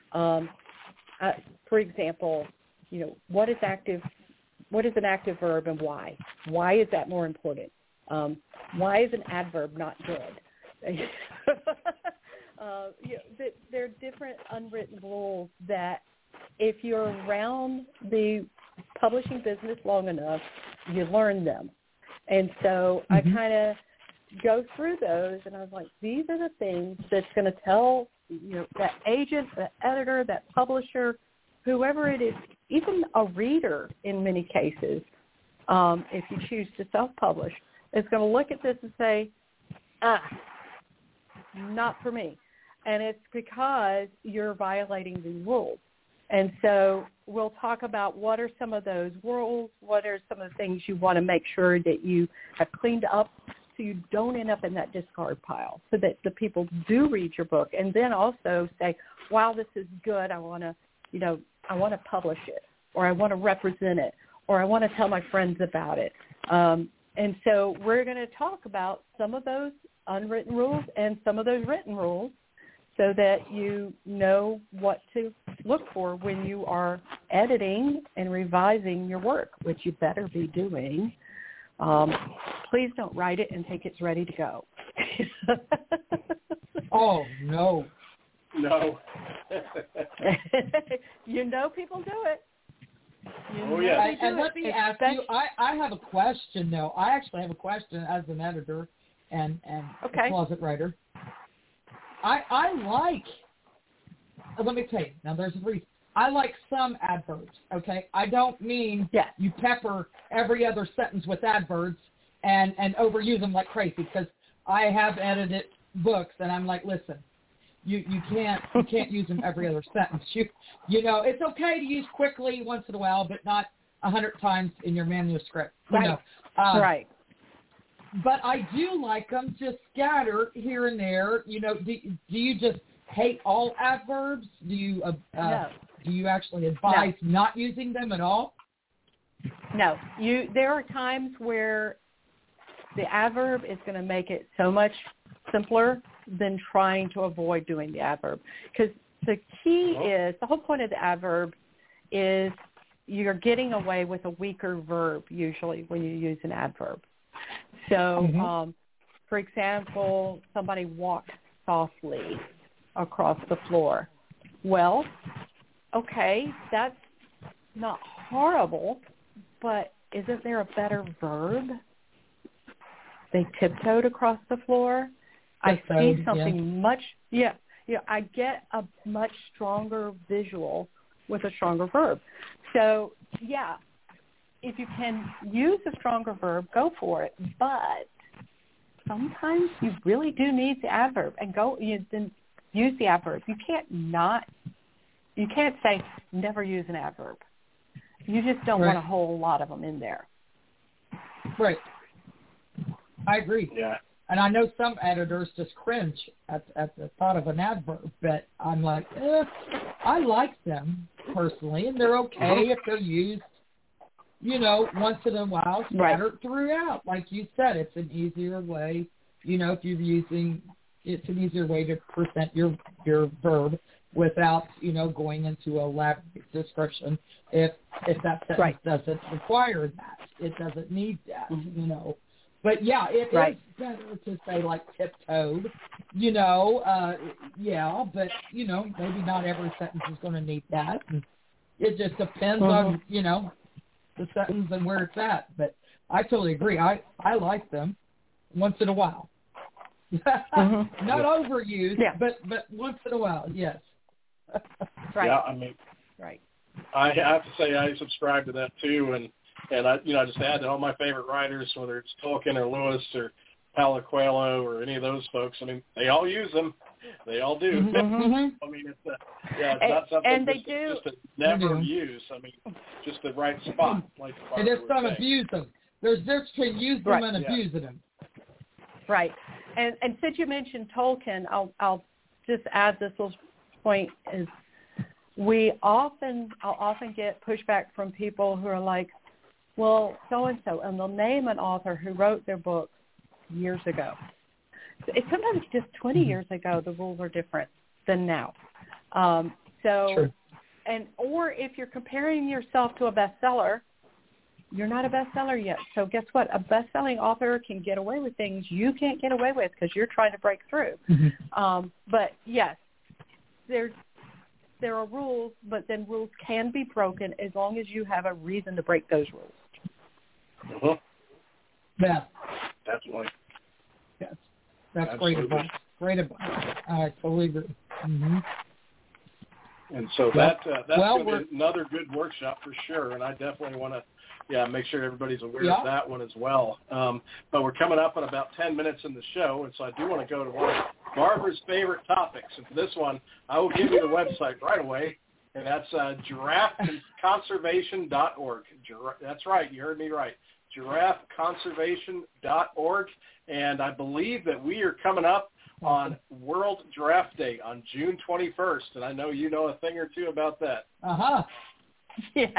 Speaker 7: For example, what is an active verb and why? Why is that more important? Why is an adverb not good? There are different unwritten rules that if you're around the publishing business long enough, you learn them. And so I kind of go through those, and I was like, these are the things that's going to tell that agent, that editor, that publisher, whoever it is, even a reader in many cases, if you choose to self-publish, is going to look at this and say, not for me. And it's because you're violating the rules. And so we'll talk about what are some of those rules, what are some of the things you want to make sure that you have cleaned up so you don't end up in that discard pile, so that the people do read your book and then also say, wow, this is good. I want to publish it, or I want to represent it, or I want to tell my friends about it. And so we're going to talk about some of those unwritten rules and some of those written rules so that you know what to look for when you are editing and revising your work, which you better be doing. Please don't write it and think it's ready to go.
Speaker 4: Oh, no.
Speaker 3: No.
Speaker 7: People do it.
Speaker 3: Yeah.
Speaker 4: And let me ask you, I have a question, though. I actually have a question as an editor and a closet writer. I like, let me tell you, now there's a reason. I like some adverbs, okay? I don't mean you pepper every other sentence with adverbs and overuse them like crazy, because I have edited books and I'm like, listen, you can't use them every other sentence. It's okay to use quickly once in a while, but not 100 times in your manuscript.
Speaker 7: Right. Right.
Speaker 4: But I do like them just scattered here and there. Do you just hate all adverbs? Do you
Speaker 7: no.
Speaker 4: Do you actually advise not using them at all?
Speaker 7: No. There are times where the adverb is going to make it so much simpler than trying to avoid doing the adverb. Because the key is, the whole point of the adverb is you're getting away with a weaker verb usually when you use an adverb. So, for example, somebody walked softly across the floor. Well, okay, that's not horrible, but isn't there a better verb? They tiptoed across the floor. I see something I get a much stronger visual with a stronger verb. So, if you can use a stronger verb, go for it. But sometimes you really do need the adverb, and then use the adverb. You can't say never use an adverb. You just don't want a whole lot of them in there.
Speaker 4: Right. I agree.
Speaker 3: Yeah.
Speaker 4: And I know some editors just cringe at the thought of an adverb, but I'm like, I like them personally, and they're okay if they're used, once in a while, scattered throughout. Like you said, it's an easier way, if you're using, it's an easier way to present your verb without, going into a elaborate description if that sentence doesn't require that. It doesn't need that, But, it is better to say, like, tiptoed, but, maybe not every sentence is going to need that. And it just depends on, the sentence and where it's at. But I totally agree. I like them once in a while. Not overused, but once in a while, yes.
Speaker 7: Right.
Speaker 3: Yeah, I mean, I have to say I subscribe to that too, and I just add to all my favorite writers, whether it's Tolkien or Lewis or Paulo Coelho or any of those folks. I mean, they all use them. They all do.
Speaker 7: Mm-hmm.
Speaker 3: I mean, it's not something just to never use. I mean, just the right spot. Like
Speaker 4: and just don't abuse them. There's difference between use them and abusing them.
Speaker 7: Right. And since you mentioned Tolkien, I'll just add this little point is I'll often get pushback from people who are like, well, so-and-so, and they'll name an author who wrote their book years ago. It's sometimes just 20 years ago, the rules are different than now.
Speaker 4: Sure.
Speaker 7: Or if you're comparing yourself to a bestseller, you're not a bestseller yet. So guess what? A best-selling author can get away with things you can't get away with because you're trying to break through.
Speaker 4: Mm-hmm.
Speaker 7: But yes, there are rules, but then rules can be broken as long as you have a reason to break those rules.
Speaker 3: Uh-huh.
Speaker 4: Yeah.
Speaker 3: Definitely.
Speaker 4: Yes. That's great advice. Great advice. I totally agree. Mm-hmm.
Speaker 3: And so that's going to be another good workshop for sure, and I definitely want to make sure everybody's aware of that one as well. But we're coming up on about 10 minutes in the show, and so I do want to go to one of Barbara's favorite topics. And for this one, I will give you the website right away, and that's giraffeconservation.org. That's right. You heard me right. giraffeconservation.org. And I believe that we are coming up on World Giraffe Day on June 21st, and I know you know a thing or two about that.
Speaker 4: Uh-huh.
Speaker 7: Yes.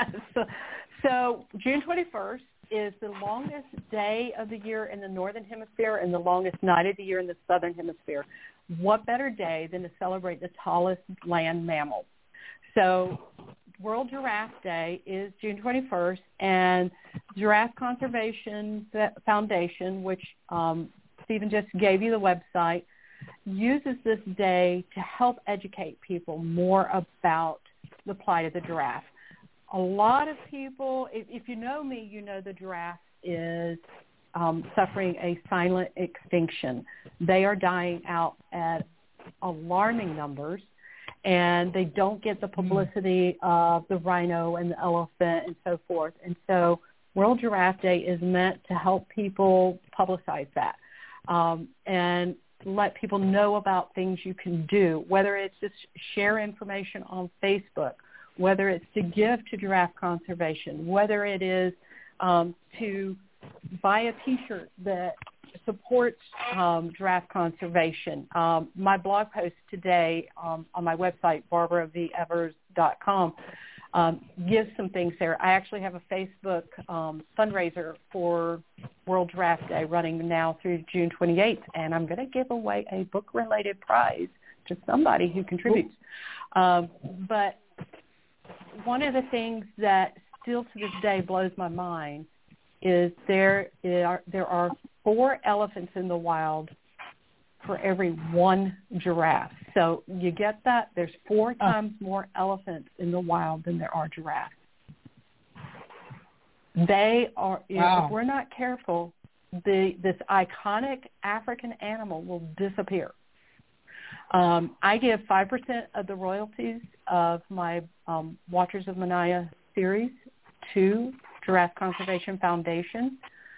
Speaker 7: So June 21st is the longest day of the year in the Northern Hemisphere and the longest night of the year in the Southern Hemisphere. What better day than to celebrate the tallest land mammal? So World Giraffe Day is June 21st, and Giraffe Conservation Foundation, which Stephen just gave you the website, uses this day to help educate people more about the plight of the giraffe. A lot of people, if you know me, you know the giraffe is suffering a silent extinction. They are dying out at alarming numbers, and they don't get the publicity of the rhino and the elephant and so forth. And so World Giraffe Day is meant to help people publicize that and let people know about things you can do, whether it's just share information on Facebook, whether it's to give to giraffe conservation, whether it is to buy a T-shirt that supports giraffe conservation. My blog post today on my website, barbaravevers.com, gives some things there. I actually have a Facebook fundraiser for World Giraffe Day running now through June 28th, and I'm going to give away a book-related prize to somebody who contributes. But one of the things that still to this day blows my mind is there are 4 elephants in the wild for every 1 giraffe. So you get that? There's 4 times more elephants in the wild than there are giraffes. They are, if we're not careful, this iconic African animal will disappear. I give 5% of the royalties of my Watchers of Manaya series to Giraffe Conservation Foundation.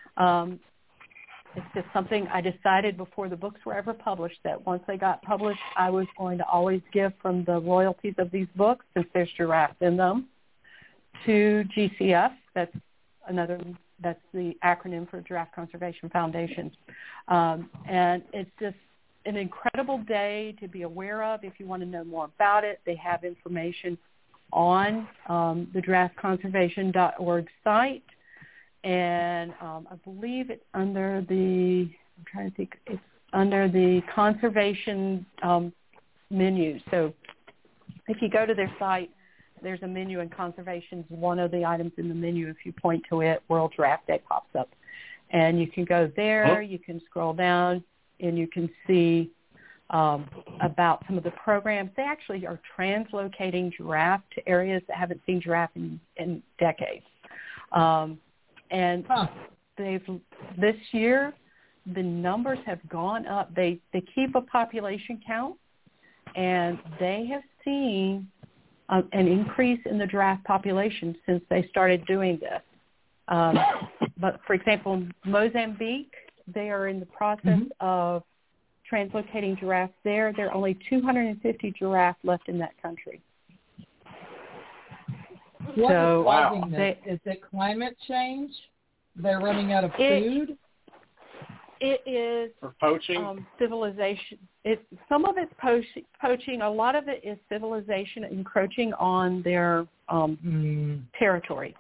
Speaker 7: It's just something I decided before the books were ever published that once they got published, I was going to always give from the royalties of these books, since there's giraffes in them, to GCF. That's the acronym for Giraffe Conservation Foundation. And it's just an incredible day to be aware of. If you want to know more about it, they have information on the giraffeconservation.org site. And I believe it's under the conservation menu. So if you go to their site, there's a menu, and conservation's one of the items in the menu. If you point to it, World Giraffe Day pops up. And you can go there, you can scroll down, and you can see about some of the programs. They actually are translocating giraffe to areas that haven't seen giraffe in decades. This year, the numbers have gone up. They keep a population count, and they have seen an increase in the giraffe population since they started doing this. But, for example, Mozambique, they are in the process of translocating giraffes there. There are only 250 giraffes left in that country.
Speaker 4: What
Speaker 7: So,
Speaker 4: is causing this? Is it climate change? They're running out of food?
Speaker 7: It is
Speaker 3: for poaching.
Speaker 7: Civilization. Some of it's poaching. A lot of it is civilization encroaching on their territory.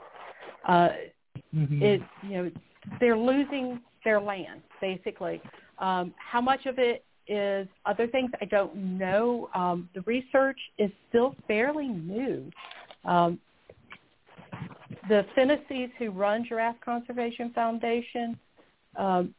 Speaker 7: They're losing their land, basically. How much of it is other things, I don't know. The research is still fairly new. The Finney's who run Giraffe Conservation Foundation, I'm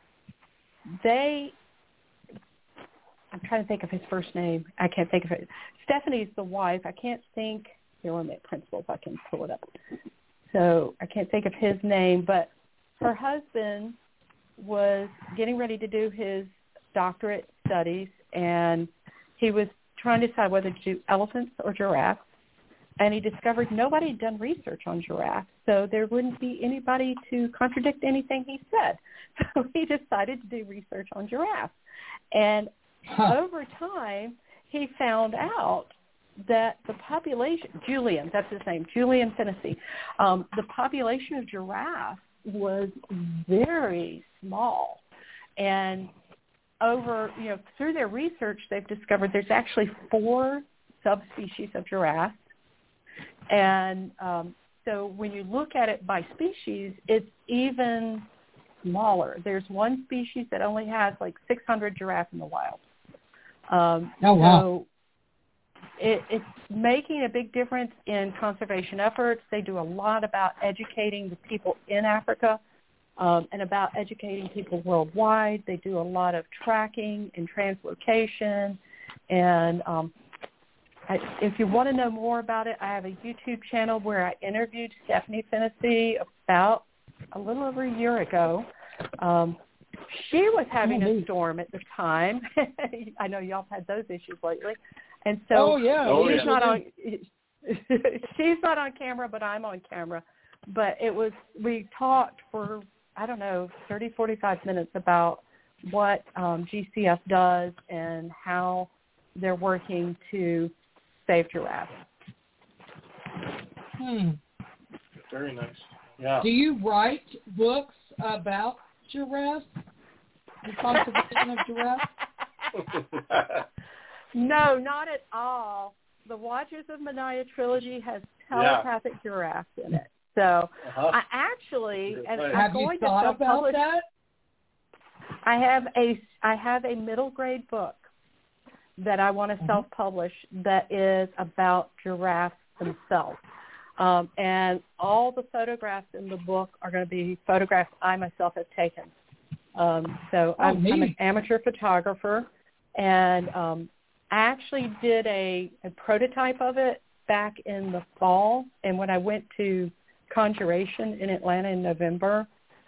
Speaker 7: trying to think of his first name. I can't think of it. Stephanie's the wife. I can't think. Here, let me principal if I can pull it up. So I can't think of his name, but her husband was getting ready to do his doctorate studies, and he was trying to decide whether to do elephants or giraffes. And he discovered nobody had done research on giraffes, so there wouldn't be anybody to contradict anything he said. So he decided to do research on giraffes. And over time, he found out that the population, Julian, that's his name, Julian Finney, the population of giraffes was very small. And through their research, they've discovered there's actually 4 subspecies of giraffes. And so when you look at it by species, it's even smaller. There's one species that only has like 600 giraffes in the wild. So it's making a big difference in conservation efforts. They do a lot about educating the people in Africa and about educating people worldwide. They do a lot of tracking and translocation. And if you want to know more about it, I have a YouTube channel where I interviewed Stephanie Finney about a little over a year ago. She was having a storm at the time. I know y'all have had those issues lately. And so she's not on she's not on camera, but I'm on camera. But we talked for, 30, 45 minutes about what GCF does and how they're working to save giraffes.
Speaker 3: Very nice. Yeah.
Speaker 4: Do you write books about giraffes? The conservation of giraffes?
Speaker 7: No, not at all. The Watchers of Manaya trilogy has telepathic giraffes in it. So I actually, and I'm going to self-publish. That? I have a middle grade book that I want to self-publish that is about giraffes themselves. And all the photographs in the book are going to be photographs I myself have taken. So I'm an amateur photographer, and I actually did a prototype of it back in the fall. And when I went to Conjuration in Atlanta in November,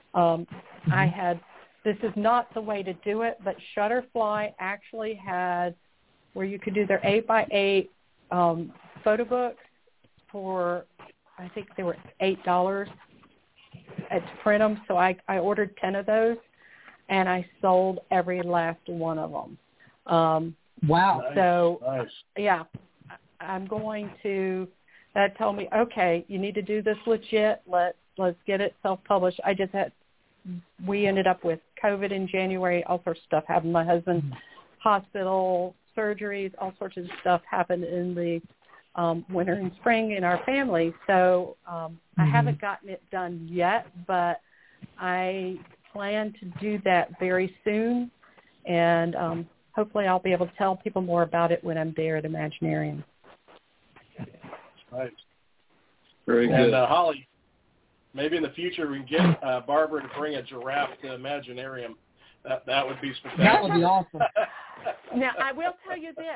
Speaker 7: this is not the way to do it, but Shutterfly actually had where you could do their 8x8 photo books for, I think they were $8 to print them. So I ordered 10 of those, and I sold every last one of them.
Speaker 4: Wow.
Speaker 7: So, yeah, I'm going to, that told me, okay, you need to do this legit. Let's get it self-published. We ended up with COVID in January, all sorts of stuff happened. My husband's hospital, surgeries, all sorts of stuff happened in the winter and spring in our family. So I haven't gotten it done yet, but I plan to do that very soon. And hopefully I'll be able to tell people more about it when I'm there at Imaginarium.
Speaker 3: Right.
Speaker 5: Very good.
Speaker 3: And Holly, maybe in the future we can get Barbara to bring a giraffe to Imaginarium. That would be spectacular.
Speaker 4: That would be awesome.
Speaker 7: Now, I will tell you this.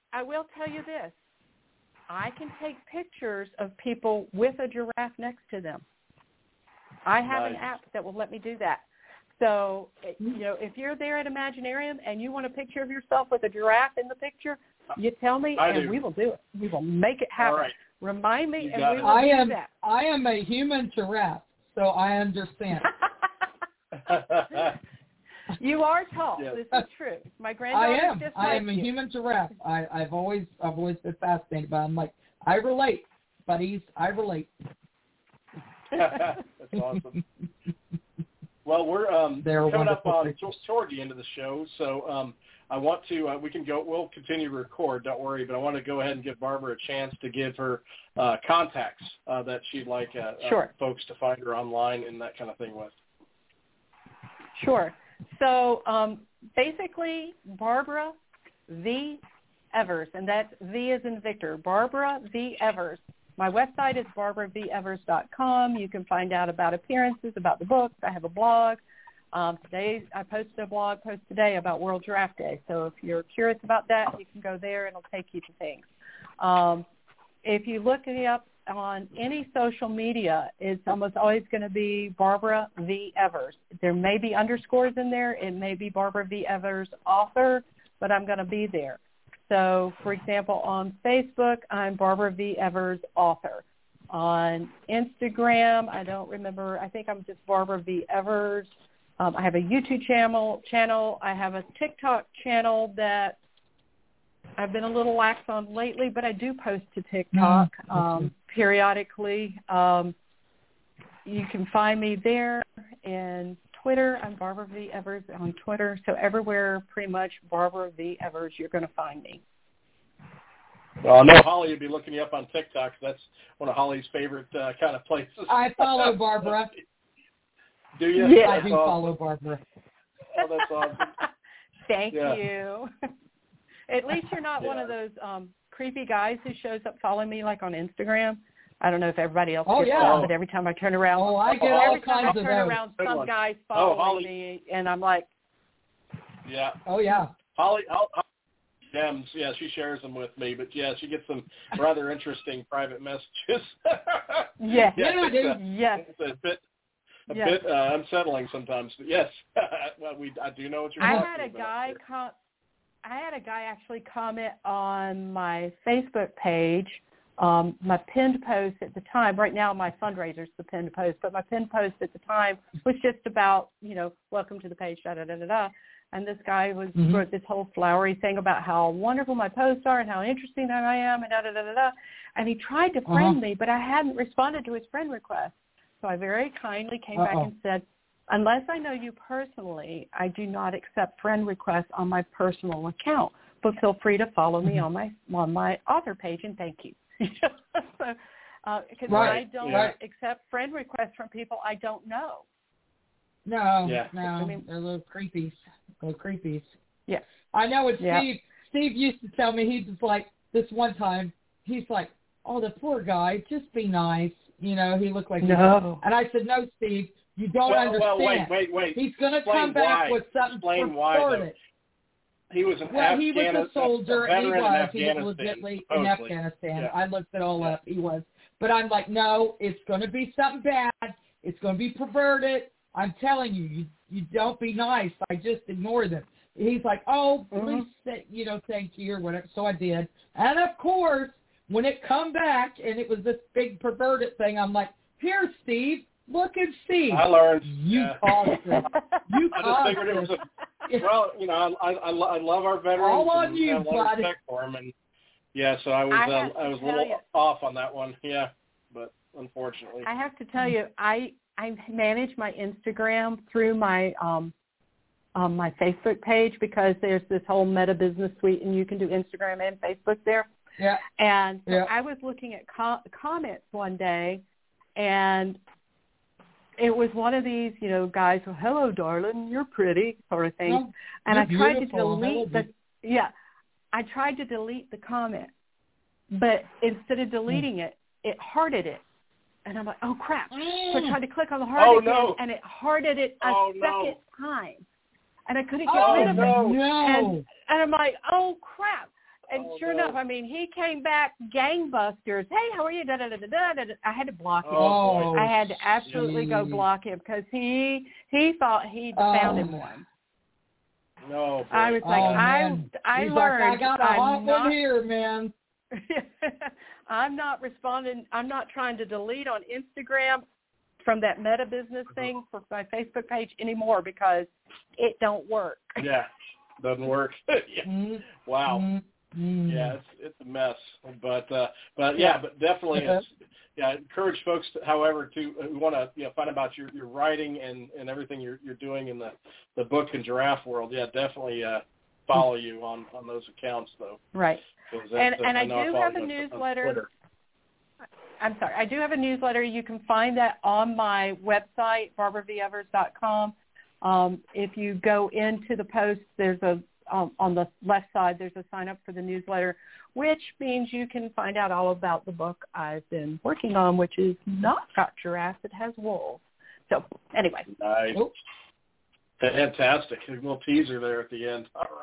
Speaker 7: I can take pictures of people with a giraffe next to them. I have an app that will let me do that. So, if you're there at Imaginarium and you want a picture of yourself with a giraffe in the picture, you tell me and we will do it. We will make it happen.
Speaker 3: All right.
Speaker 7: Remind me and we will do that.
Speaker 4: I am a human giraffe, so I understand.
Speaker 7: You are tall.
Speaker 3: Yes.
Speaker 7: This is true. My granddaughter
Speaker 4: I am.
Speaker 7: just
Speaker 4: I
Speaker 7: like
Speaker 4: am a
Speaker 7: you.
Speaker 4: human giraffe. I've always been fascinated by it. I'm like, I relate, buddies. I relate.
Speaker 3: That's awesome. Well, we're coming up on toward the end of the show, so I want to. We can go. We'll continue to record. Don't worry. But I want to go ahead and give Barbara a chance to give her contacts that she'd like folks to find her online and that kind of thing with.
Speaker 7: Sure. So basically, Barbara V. Evers, and that's V as in Victor. Barbara V. Evers. My website is barbaravevers.com. You can find out about appearances, about the books. I have a blog. Today, I posted a blog post today about World Giraffe Day. So if you're curious about that, you can go there and it'll take you to things. If you look me up on any social media, it's almost always going to be Barbara V. Evers. There may be underscores in there. It may be Barbara V. Evers author, but I'm going to be there. So, for example, on Facebook, I'm Barbara V. Evers author. On Instagram, I don't remember. I think I'm just Barbara V. Evers. I have a YouTube channel. I have a TikTok channel that I've been a little lax on lately, but I do post to TikTok periodically. You can find me there. And Twitter, I'm Barbara V. Evers on Twitter. So everywhere, pretty much, Barbara V. Evers, you're going to find me.
Speaker 3: Well, I know Holly would be looking you up on TikTok. That's one of Holly's favorite kind of places.
Speaker 4: I follow Barbara.
Speaker 3: Do you?
Speaker 7: Yeah.
Speaker 4: I do follow Barbara.
Speaker 3: Oh, that's awesome.
Speaker 7: Thank you. At least you're not one of those creepy guys who shows up following me like on Instagram. I don't know if everybody else gets that, but every time I turn around,
Speaker 4: I get all kinds of those.
Speaker 7: Some guy's following me, and I'm like,
Speaker 3: yeah.
Speaker 4: Oh, yeah.
Speaker 3: Holly Gems, she shares them with me, but she gets some rather interesting private messages.
Speaker 7: Yes.
Speaker 3: It's a bit unsettling sometimes, but yes, I do know what you're talking about.
Speaker 7: I had a guy actually comment on my Facebook page. My pinned post at the time, right now my fundraiser's the pinned post, but my pinned post at the time was just about, welcome to the page, da-da-da-da-da. And this guy wrote this whole flowery thing about how wonderful my posts are and how interesting I am and da-da-da-da-da. And he tried to friend me, but I hadn't responded to his friend request. So I very kindly came back and said, unless I know you personally, I do not accept friend requests on my personal account, but feel free to follow me on my author page, and thank you. Because I don't accept friend requests from people I don't know.
Speaker 4: No, they're little creepies.
Speaker 7: Yeah.
Speaker 4: I know it's Steve. Steve used to tell me, he was like, this one time, he's like, oh, the poor guy, just be nice. He looked like
Speaker 7: no.
Speaker 4: And I said, no, Steve, you don't understand.
Speaker 3: Wait.
Speaker 4: He's going to come back with something perverted.
Speaker 3: He was
Speaker 4: he was a soldier. He was legitimately in Afghanistan. I looked it all up. He was. But I'm like, no, it's going to be something bad. It's going to be perverted. I'm telling you, you don't be nice. I just ignore them. He's like, oh, please, thank you or whatever. So I did. And, of course, when it come back and it was this big perverted thing, I'm like, here, Steve, look and see.
Speaker 3: I learned.
Speaker 4: You caused it.
Speaker 3: I just figured it was I love our veterans.
Speaker 4: All on you,
Speaker 3: I have a lot of respect for them. And, so I was a little off on that one. Yeah, but unfortunately.
Speaker 7: I have to tell you, I manage my Instagram through my my Facebook page because there's this whole Meta Business Suite, and you can do Instagram and Facebook there.
Speaker 4: Yeah.
Speaker 7: And so I was looking at comments one day, and it was one of these, guys, well, hello, darling, you're pretty, sort of thing.
Speaker 4: Oh,
Speaker 7: and I tried to delete I tried to delete the comment, but instead of deleting it, it hearted it. And I'm like, oh, crap. So I tried to click on the heart again, and it hearted it a second time. And I couldn't get rid of it. And I'm like, oh, crap. And sure enough, he came back gangbusters. Hey, how are you? Da, da, da, da, da, da. I had to block him. I had to absolutely go block him because he thought he'd found him one.
Speaker 3: No, boy.
Speaker 7: I was like, I learned.
Speaker 4: Like, I got a hot one here, man.
Speaker 7: I'm not responding. I'm not trying to delete on Instagram. from that Meta Business thing for my Facebook page anymore because it don't work.
Speaker 3: Yeah, doesn't work. Yeah. Wow.
Speaker 4: Mm-hmm.
Speaker 3: Yeah, it's a mess. But definitely, it's, I encourage folks, however, who want to find out your writing and everything you're doing in the book and giraffe world. Yeah, definitely follow you on those accounts though.
Speaker 7: Right. And I do have a newsletter. I'm sorry. I do have a newsletter. You can find that on my website, barbaravevers.com. If you go into the post, there's on the left side, there's a sign up for the newsletter, which means you can find out all about the book I've been working on, which is not got giraffes, it has wolves. So anyway.
Speaker 3: Nice. Oops. Fantastic. A little teaser there at the end. All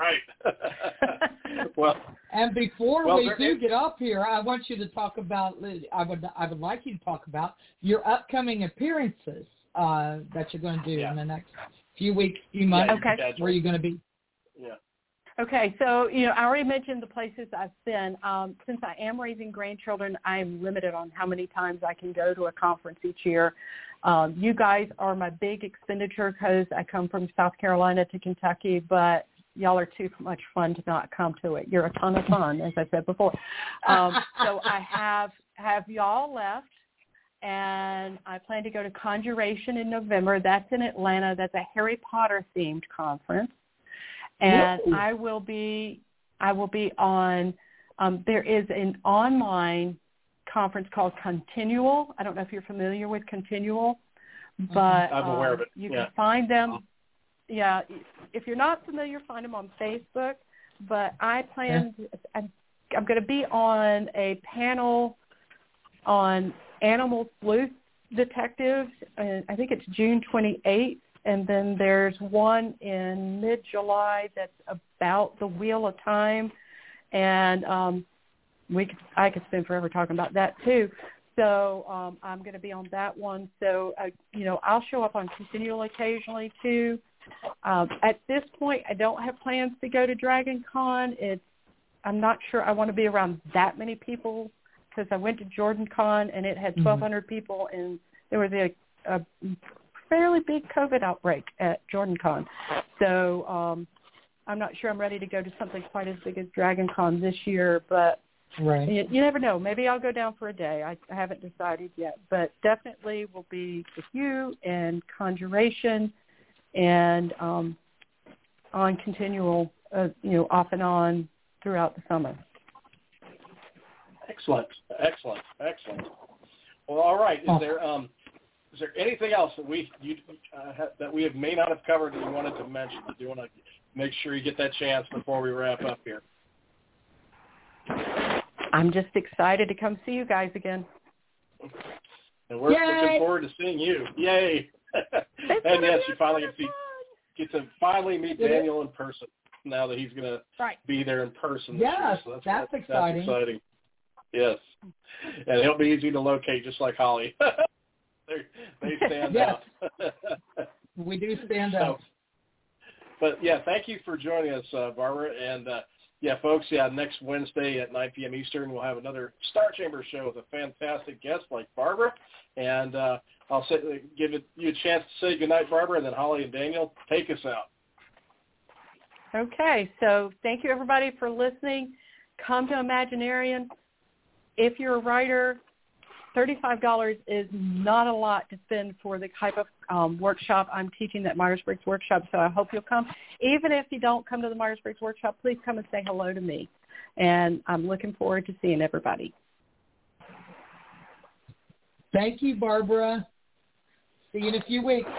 Speaker 3: right. Well,
Speaker 4: and before we do get up here, I want you to talk about, I would like you to talk about your upcoming appearances that you're going to do in the next few weeks, few months.
Speaker 7: Okay.
Speaker 4: Where are you going to be?
Speaker 3: Yeah.
Speaker 7: Okay, so, I already mentioned the places I've been. Since I am raising grandchildren, I'm limited on how many times I can go to a conference each year. You guys are my big expenditure because I come from South Carolina to Kentucky, but y'all are too much fun to not come to it. You're a ton of fun, as I said before. So I have y'all left, and I plan to go to Conjuration in November. That's in Atlanta. That's a Harry Potter-themed conference. And I will be on, there is an online conference called Continual. I don't know if you're familiar with Continual, but
Speaker 3: I'm aware of it.
Speaker 7: You can find them. Yeah, if you're not familiar, find them on Facebook. But I plan, I'm going to be on a panel on animal sleuth detectives, and I think it's June 28th. And then there's one in mid-July that's about the Wheel of Time, and I could spend forever talking about that too. So I'm going to be on that one. So I'll show up on Continual occasionally too. At this point, I don't have plans to go to Dragon Con. I'm not sure I want to be around that many people because I went to Jordan Con and it had 1,200 people, and there was a fairly big COVID outbreak at Jordan Con. So I'm not sure I'm ready to go to something quite as big as Dragon Con this year, but you never know. Maybe I'll go down for a day. I haven't decided yet, but definitely will be with you and Conjuration and on Continual, off and on throughout the summer.
Speaker 3: Excellent. Well, all right. Is there anything else that we may not have covered that you wanted to mention? Do you want to make sure you get that chance before we wrap up here?
Speaker 7: I'm just excited to come see you guys again.
Speaker 3: And we're looking forward to seeing you. Yay! And yes, you finally get to finally meet Daniel in person now that he's going to be there in person.
Speaker 4: Yes,
Speaker 3: so
Speaker 4: that's exciting.
Speaker 3: That's exciting. Yes. And he'll be easy to locate just like Holly. They stand out.
Speaker 4: We do stand out.
Speaker 3: But, thank you for joining us, Barbara. And, folks, next Wednesday at 9 p.m. Eastern, we'll have another Star Chamber show with a fantastic guest like Barbara. And I'll give you a chance to say goodnight, Barbara, and then Holly and Daniel, take us out.
Speaker 7: Okay. So thank you, everybody, for listening. Come to Imaginarium. If you're a writer, $35 is not a lot to spend for the type of workshop I'm teaching, that Myers-Briggs workshop, so I hope you'll come. Even if you don't come to the Myers-Briggs workshop, please come and say hello to me, and I'm looking forward to seeing everybody.
Speaker 4: Thank you, Barbara. See you in a few weeks.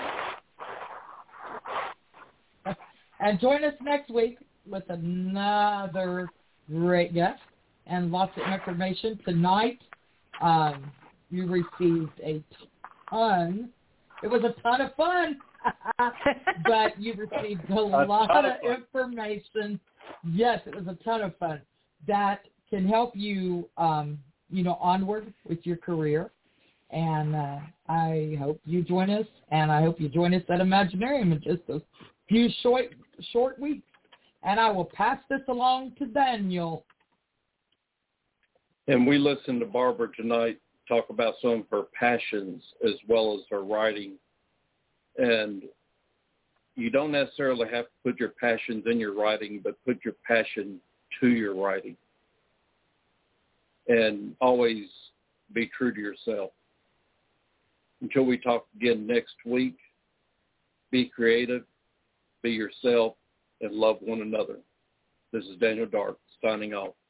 Speaker 4: And join us next week with another great guest and lots of information. Tonight, you received a ton. It was a ton of fun, but you received a lot of information. Yes, it was a ton of fun that can help you, onward with your career. And I hope you join us, and I hope you join us at Imaginarium in just a few short weeks. And I will pass this along to Daniel.
Speaker 5: And we listened to Barbara tonight talk about some of her passions as well as her writing. And you don't necessarily have to put your passions in your writing, but put your passion to your writing. And always be true to yourself. Until we talk again next week, be creative, be yourself, and love one another. This is Daniel Dark signing off.